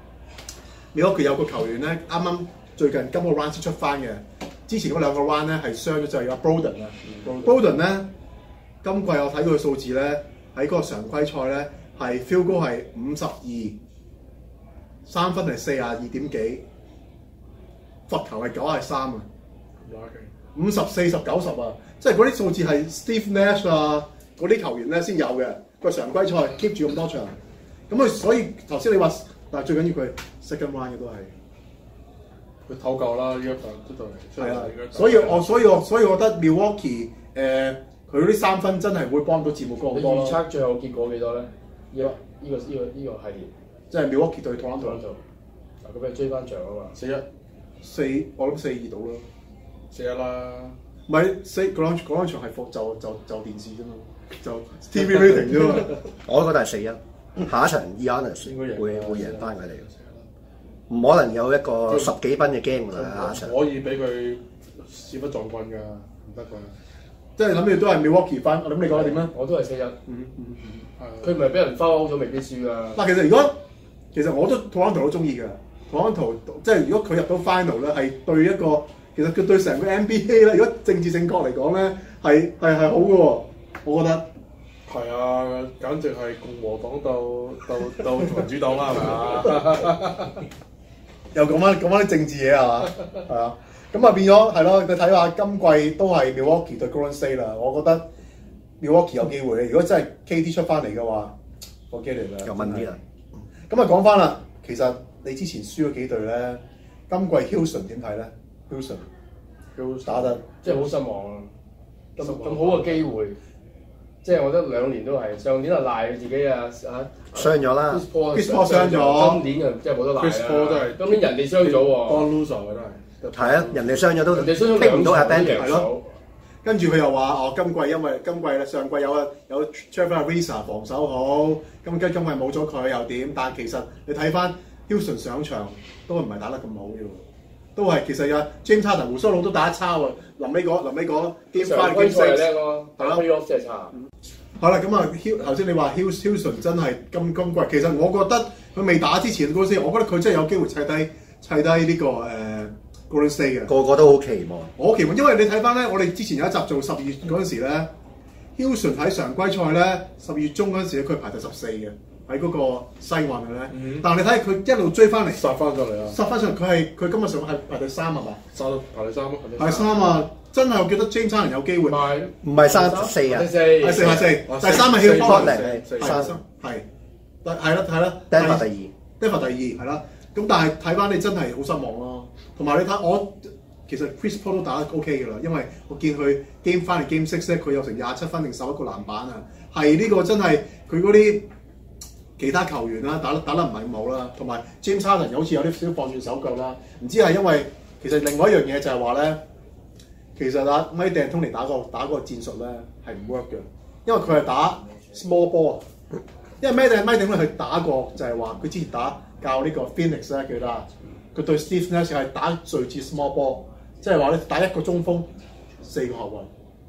，Milwaukee 有個球員咧，啱啱最近今個 round 先出翻嘅。之前嗰兩個 round 咧係傷咗，就係有 Broden 啊。Broden 咧，今季我睇佢嘅數字咧，喺嗰個常規賽咧係 field goal 係五十二，三分係四十二點幾，罰球係九十三啊，五十四十九十啊，即係嗰啲數字係 Steve Nash 啊嗰啲球員咧先有嘅。個常規賽 keep 住咁多場，咁佢所以頭先你話，但係最緊要佢 second round 嘅都係。 佢唞夠啦，呢一份出到嚟。 係啊，所以我所以我所以我覺得 Milwaukee 誒佢嗰啲三分真係會幫到字母哥好多咯。 你預測最後結果幾多咧？依、呢個依、呢個依、呢個依、呢個系列， 即係 Milwaukee 對 Toronto。 嗱，咁你追翻場啊嘛。 四一四，我諗四二到咯。 四一啦。 唔係四嗰兩嗰兩場係就就就電視啫嘛，就 T V rating 啫嘛。 我覺得係四一，下一場 Giannis 會會贏翻佢哋。唔可能有一個十幾分嘅 game 㗎啦，下場可以俾佢屎忽撞棍㗎，唔得㗎。 即係諗住都係 Milwaukee 翻，我諗你講點咧？ 我都係四一。 嗯嗯嗯。佢唔係俾人 foul 咗，未必輸㗎。 嗱，其實如果其實我都 Toronto 都中意㗎 ，Toronto 即係如果佢入到 final 咧，係對一個其實佢對成個 N B A 咧，如果政治正確嚟講咧，係係係好嘅喎，我覺得。 係啊，簡直係共和黨鬥鬥鬥民主黨啦，係咪啊？ 又講翻講翻啲政治嘢係嘛？係啊，咁啊變咗係咯，你睇下今季都係 Milwaukee 對 Golden State 啦，我覺得 Milwaukee 有機會嘅。如果真係 K D 出翻嚟嘅話，我機會啦。 又問啲啦。 咁啊講翻啦，其實你之前輸咗幾隊咧，今季 Houston 點睇咧 ？Houston 打得即係好失望啊！咁咁好嘅機會。即係我覺得兩年都係，上年就賴自己啊嚇傷咗啦 ，Chris Paul 傷咗， 今年就即係冇得賴啦。 Chris Paul 都係， 今年人哋傷咗喎 ，Born loser 都係。 係啊，人哋傷咗都人哋傷咗傾唔到 advantage 係咯。跟住佢又話：哦，今季因為今季咧上季有啊有 Trevor Ariza 防守好，今今今季冇咗佢又點？但係其實你睇翻 Houston 上場都唔係打得咁好嘅喎。都係其實有 James Harden 胡鬚佬都打得差喎，臨尾嗰臨尾嗰 game five game six 係咯，打 playoff 真係差。 好啦，咁啊，頭先你話 Houston 真係今今季，其實我覺得佢未打之前嗰時，我覺得佢真係有機會砌低砌低呢、這個誒 Golden State 嘅。 個個都好期望。 我好期望，因為你睇翻咧，我哋之前有一集做十二月嗰陣時咧 ，Houston 喺常規賽咧十二月中嗰陣時佢排第十四嘅。喺嗰個西岸嘅咧，嗯、但係你睇佢一路追翻嚟， 殺翻上嚟啊！ 殺翻上嚟，佢係佢今日上係排第三係嘛？ 殺到排第三咯， 排第三啊！真係我記得 James Harden 有機會， 唔係三四啊， 係四係四，第三係 Hill Ford 係三，係，係啦係啦，Denver 第二 ，Denver 第二係啦。 咁但係睇翻你真係好失望咯。同埋你睇我其實 Chris Paul 都打得 OK 嘅啦，因為我見佢 Game Five 定 Game Six 咧，佢有成廿七分定十一個籃板啊，係呢個真係佢嗰啲其他球員啦打得打得唔係咁好啦，同埋 James Harden 好似有啲少放轉手腳啦，唔知係因為其實另外一樣嘢就係話咧，其實啊 Mike D'Antoni 打個打個戰術咧係唔 work 嘅，因為佢係打 small ball 啊，因為 Mike Mike D'Antoni 佢打過就係話佢之前打教呢個 Phoenix 咧記得啦，佢對 Steve Nash 係打類似 small ball， 即係話咧打一個中鋒四個後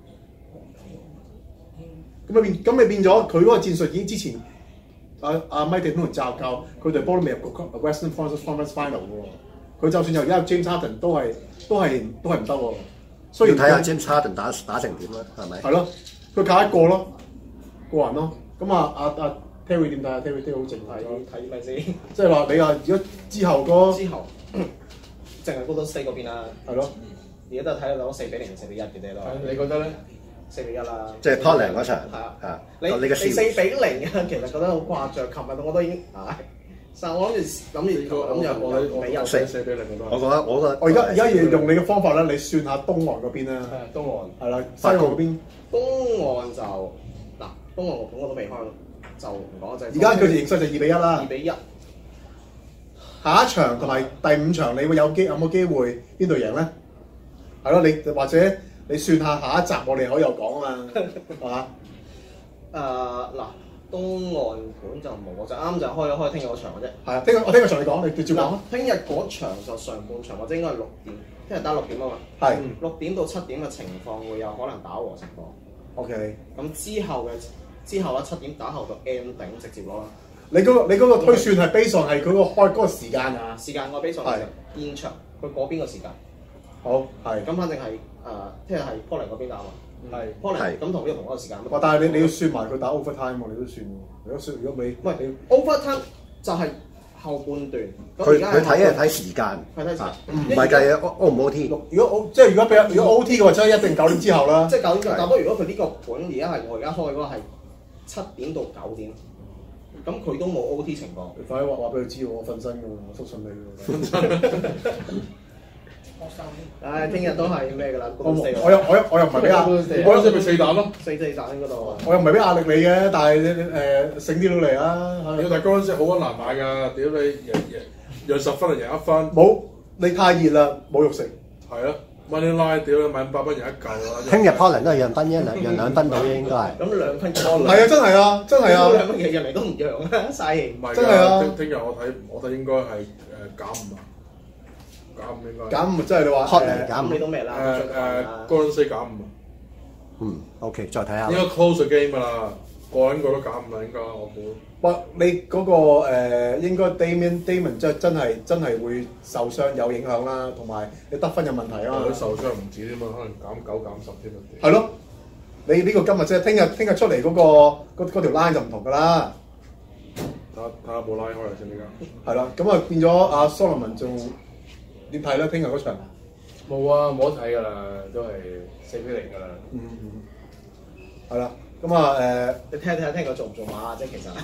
衞，咁啊變咁咪變咗佢嗰個戰術已經之前。阿阿 Mike D'Antoni 教教佢隊波都未入過 Western Conference Final 嘅喎，佢就算又而家 James Harden 都係都係都係唔得喎。 所以睇下 James Harden 打打成點啦，係咪？ 係咯，佢靠一個咯，個人咯。咁啊阿阿 Terry 點睇啊 ？Terry 都好靜態咯， 睇咪先。 即係話你話如果之後嗰之後，淨係高多四嗰邊啦。 係咯， 而家都係睇到四比零、四比一嘅啫咯。 你覺得咧？ 四比一啦， 即係 Portland 嗰場， 係啊， 啊， 你你四比零啊，其實覺得好誇張。琴日我都已經唉，但我諗住諗住諗住我比又四四比零我覺得我覺得我而家而家要用你嘅方法咧，你算下東岸嗰邊啦。 係東岸係啦，西岸嗰邊。 東岸就嗱，東岸我盤我都未開，就唔講就係。 而家佢哋形勢就二比一啦。 二比一。 下一場同埋第五場，你會有機有冇機會邊隊贏咧？係咯，你或者。你算下下一集我哋可以有講啊嘛，係嘛？ 誒嗱，東岸盤就冇，我就啱就開咗開聽日嗰場嘅啫。 係啊，聽日我聽日場你講，你直接講。 聽日嗰場就上半場或者應該係六點，聽日打六點啊嘛。 係。 六點到七點嘅情況會有可能打和情況。 OK。咁之後嘅之後咧七點打後就 ending 直接攞啦。 你嗰個你嗰個推算係 base on 係佢個開嗰個時間啊？ 時間我 base on 係現場佢嗰邊個時間。 好，係。 咁反正係。誒，聽日係 Portland 嗰邊打嘛，係 Portland 咁同呢個同一個時間。 哇！但係你你要算埋佢打 overtime 喎，你都算喎。如果算如果你喂你 overtime 就係後半段。 佢佢睇係睇時間， 係睇時間， 唔係計 O 唔 O T。 如果即係如果俾如果 O T 嘅話，即係一定九點之後啦。 即係九點。但不過如果佢呢個盤而家係我而家開嗰個係七點到九點，咁佢都冇 O T 情況。 你快啲話話俾佢知喎，我瞓身㗎喎，我覆信你喎。 唉，聽日都係咩㗎啦？ 我我又我又我又唔係俾壓， 我有隻咪四彈咯， 四四彈嗰度。 我又唔係俾壓力你嘅，但係誒醒啲到嚟啦。 屌，但係嗰陣時好撚難買㗎，屌你贏贏讓十分就贏一分。 冇，你太熱啦，冇肉食。 係咯 ，money line 屌你買五百蚊贏一嚿啦。 聽日 Portland 都係讓分一兩讓兩分到應該係。 咁兩分係啊，真係啊，真係啊。 兩分嘅入嚟都唔讓啊，嘥氣。 唔係真係啊！ 聽日我睇我睇應該係誒減五啊。減五應該。 減五即係你話 Portland 減五， 你都咩啦？ 誒誒，Golden State 減五啊。 嗯 ，OK，再睇下。 應該 close game 㗎啦，個人個都減五啦，應該我估。 喂，你嗰個誒應該 Damian Damian 真真係真係會受傷有影響啦，同埋你得分有問題啊嘛。 佢受傷唔止添嘛，可能減九減十添啊。 係咯，你呢個今日即係聽日聽日出嚟嗰個嗰嗰條 line 就唔同㗎啦。 睇睇下冇拉開嚟先，而家。 係啦，咁啊變咗阿 Solomon 仲點睇咧？聽日嗰場冇啊，冇得睇㗎啦，都係四比零㗎啦。 嗯嗯，係啦，咁啊誒， 你聽下聽下聽佢做唔做馬啫，其實。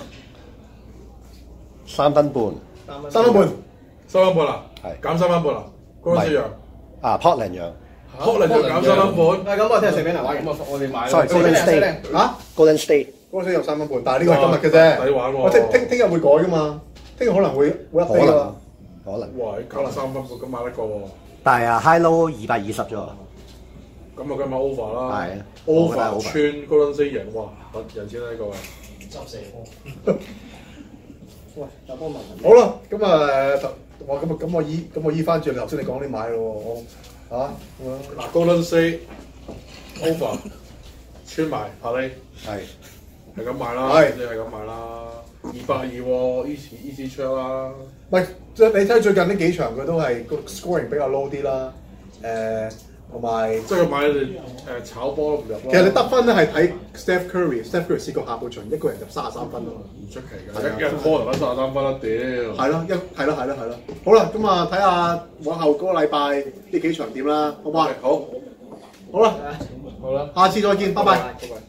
三分半。 三分。 三分半。 三分半啦。 係。 減三分半啦。嗰陣時讓。 啊 Portland 讓。 Portland 就減三分半。 係咁，我聽日四比零玩完， 咁啊，我哋買。 Sorry，Golden State 嚇 Golden State。 嗰陣有三分半，但係呢個係今日嘅啫。 抵玩喎！ 我聽聽聽日會改㗎嘛，聽日可能會會一飛㗎。 可能。 哇！減三分半咁買得過喎。 但係啊 High Low 二百二十啫喎。 咁啊，今日 over 啦。 係。 over 穿 Golden State 贏，哇！人錢啦呢個位。 執射波。喂，有波問題。 好啦，咁啊我咁啊咁我依咁我依翻轉頭先你講啲買咯喎，我嚇嗱 Golden State over 穿埋下你係係咁買啦， 係你係咁買啦，二百二喎 ，easy easy check 啦。 唔係即係你睇最近呢幾場佢都係個 scoring 比較 low 啲啦，誒同埋即係佢買你誒炒波唔入咯。 其實你得分咧係睇 Steph Curry，Steph Curry 試過下半場一個人入三十三分啊嘛， 唔出奇嘅，一一 call 就揾三十三分啦，屌！ 係咯，一係咯係咯係咯，好啦，咁啊睇下往後嗰個禮拜呢幾場點啦，好唔好啊？ 好， 好啦， 好啦， 下次再見，拜拜。 拜拜。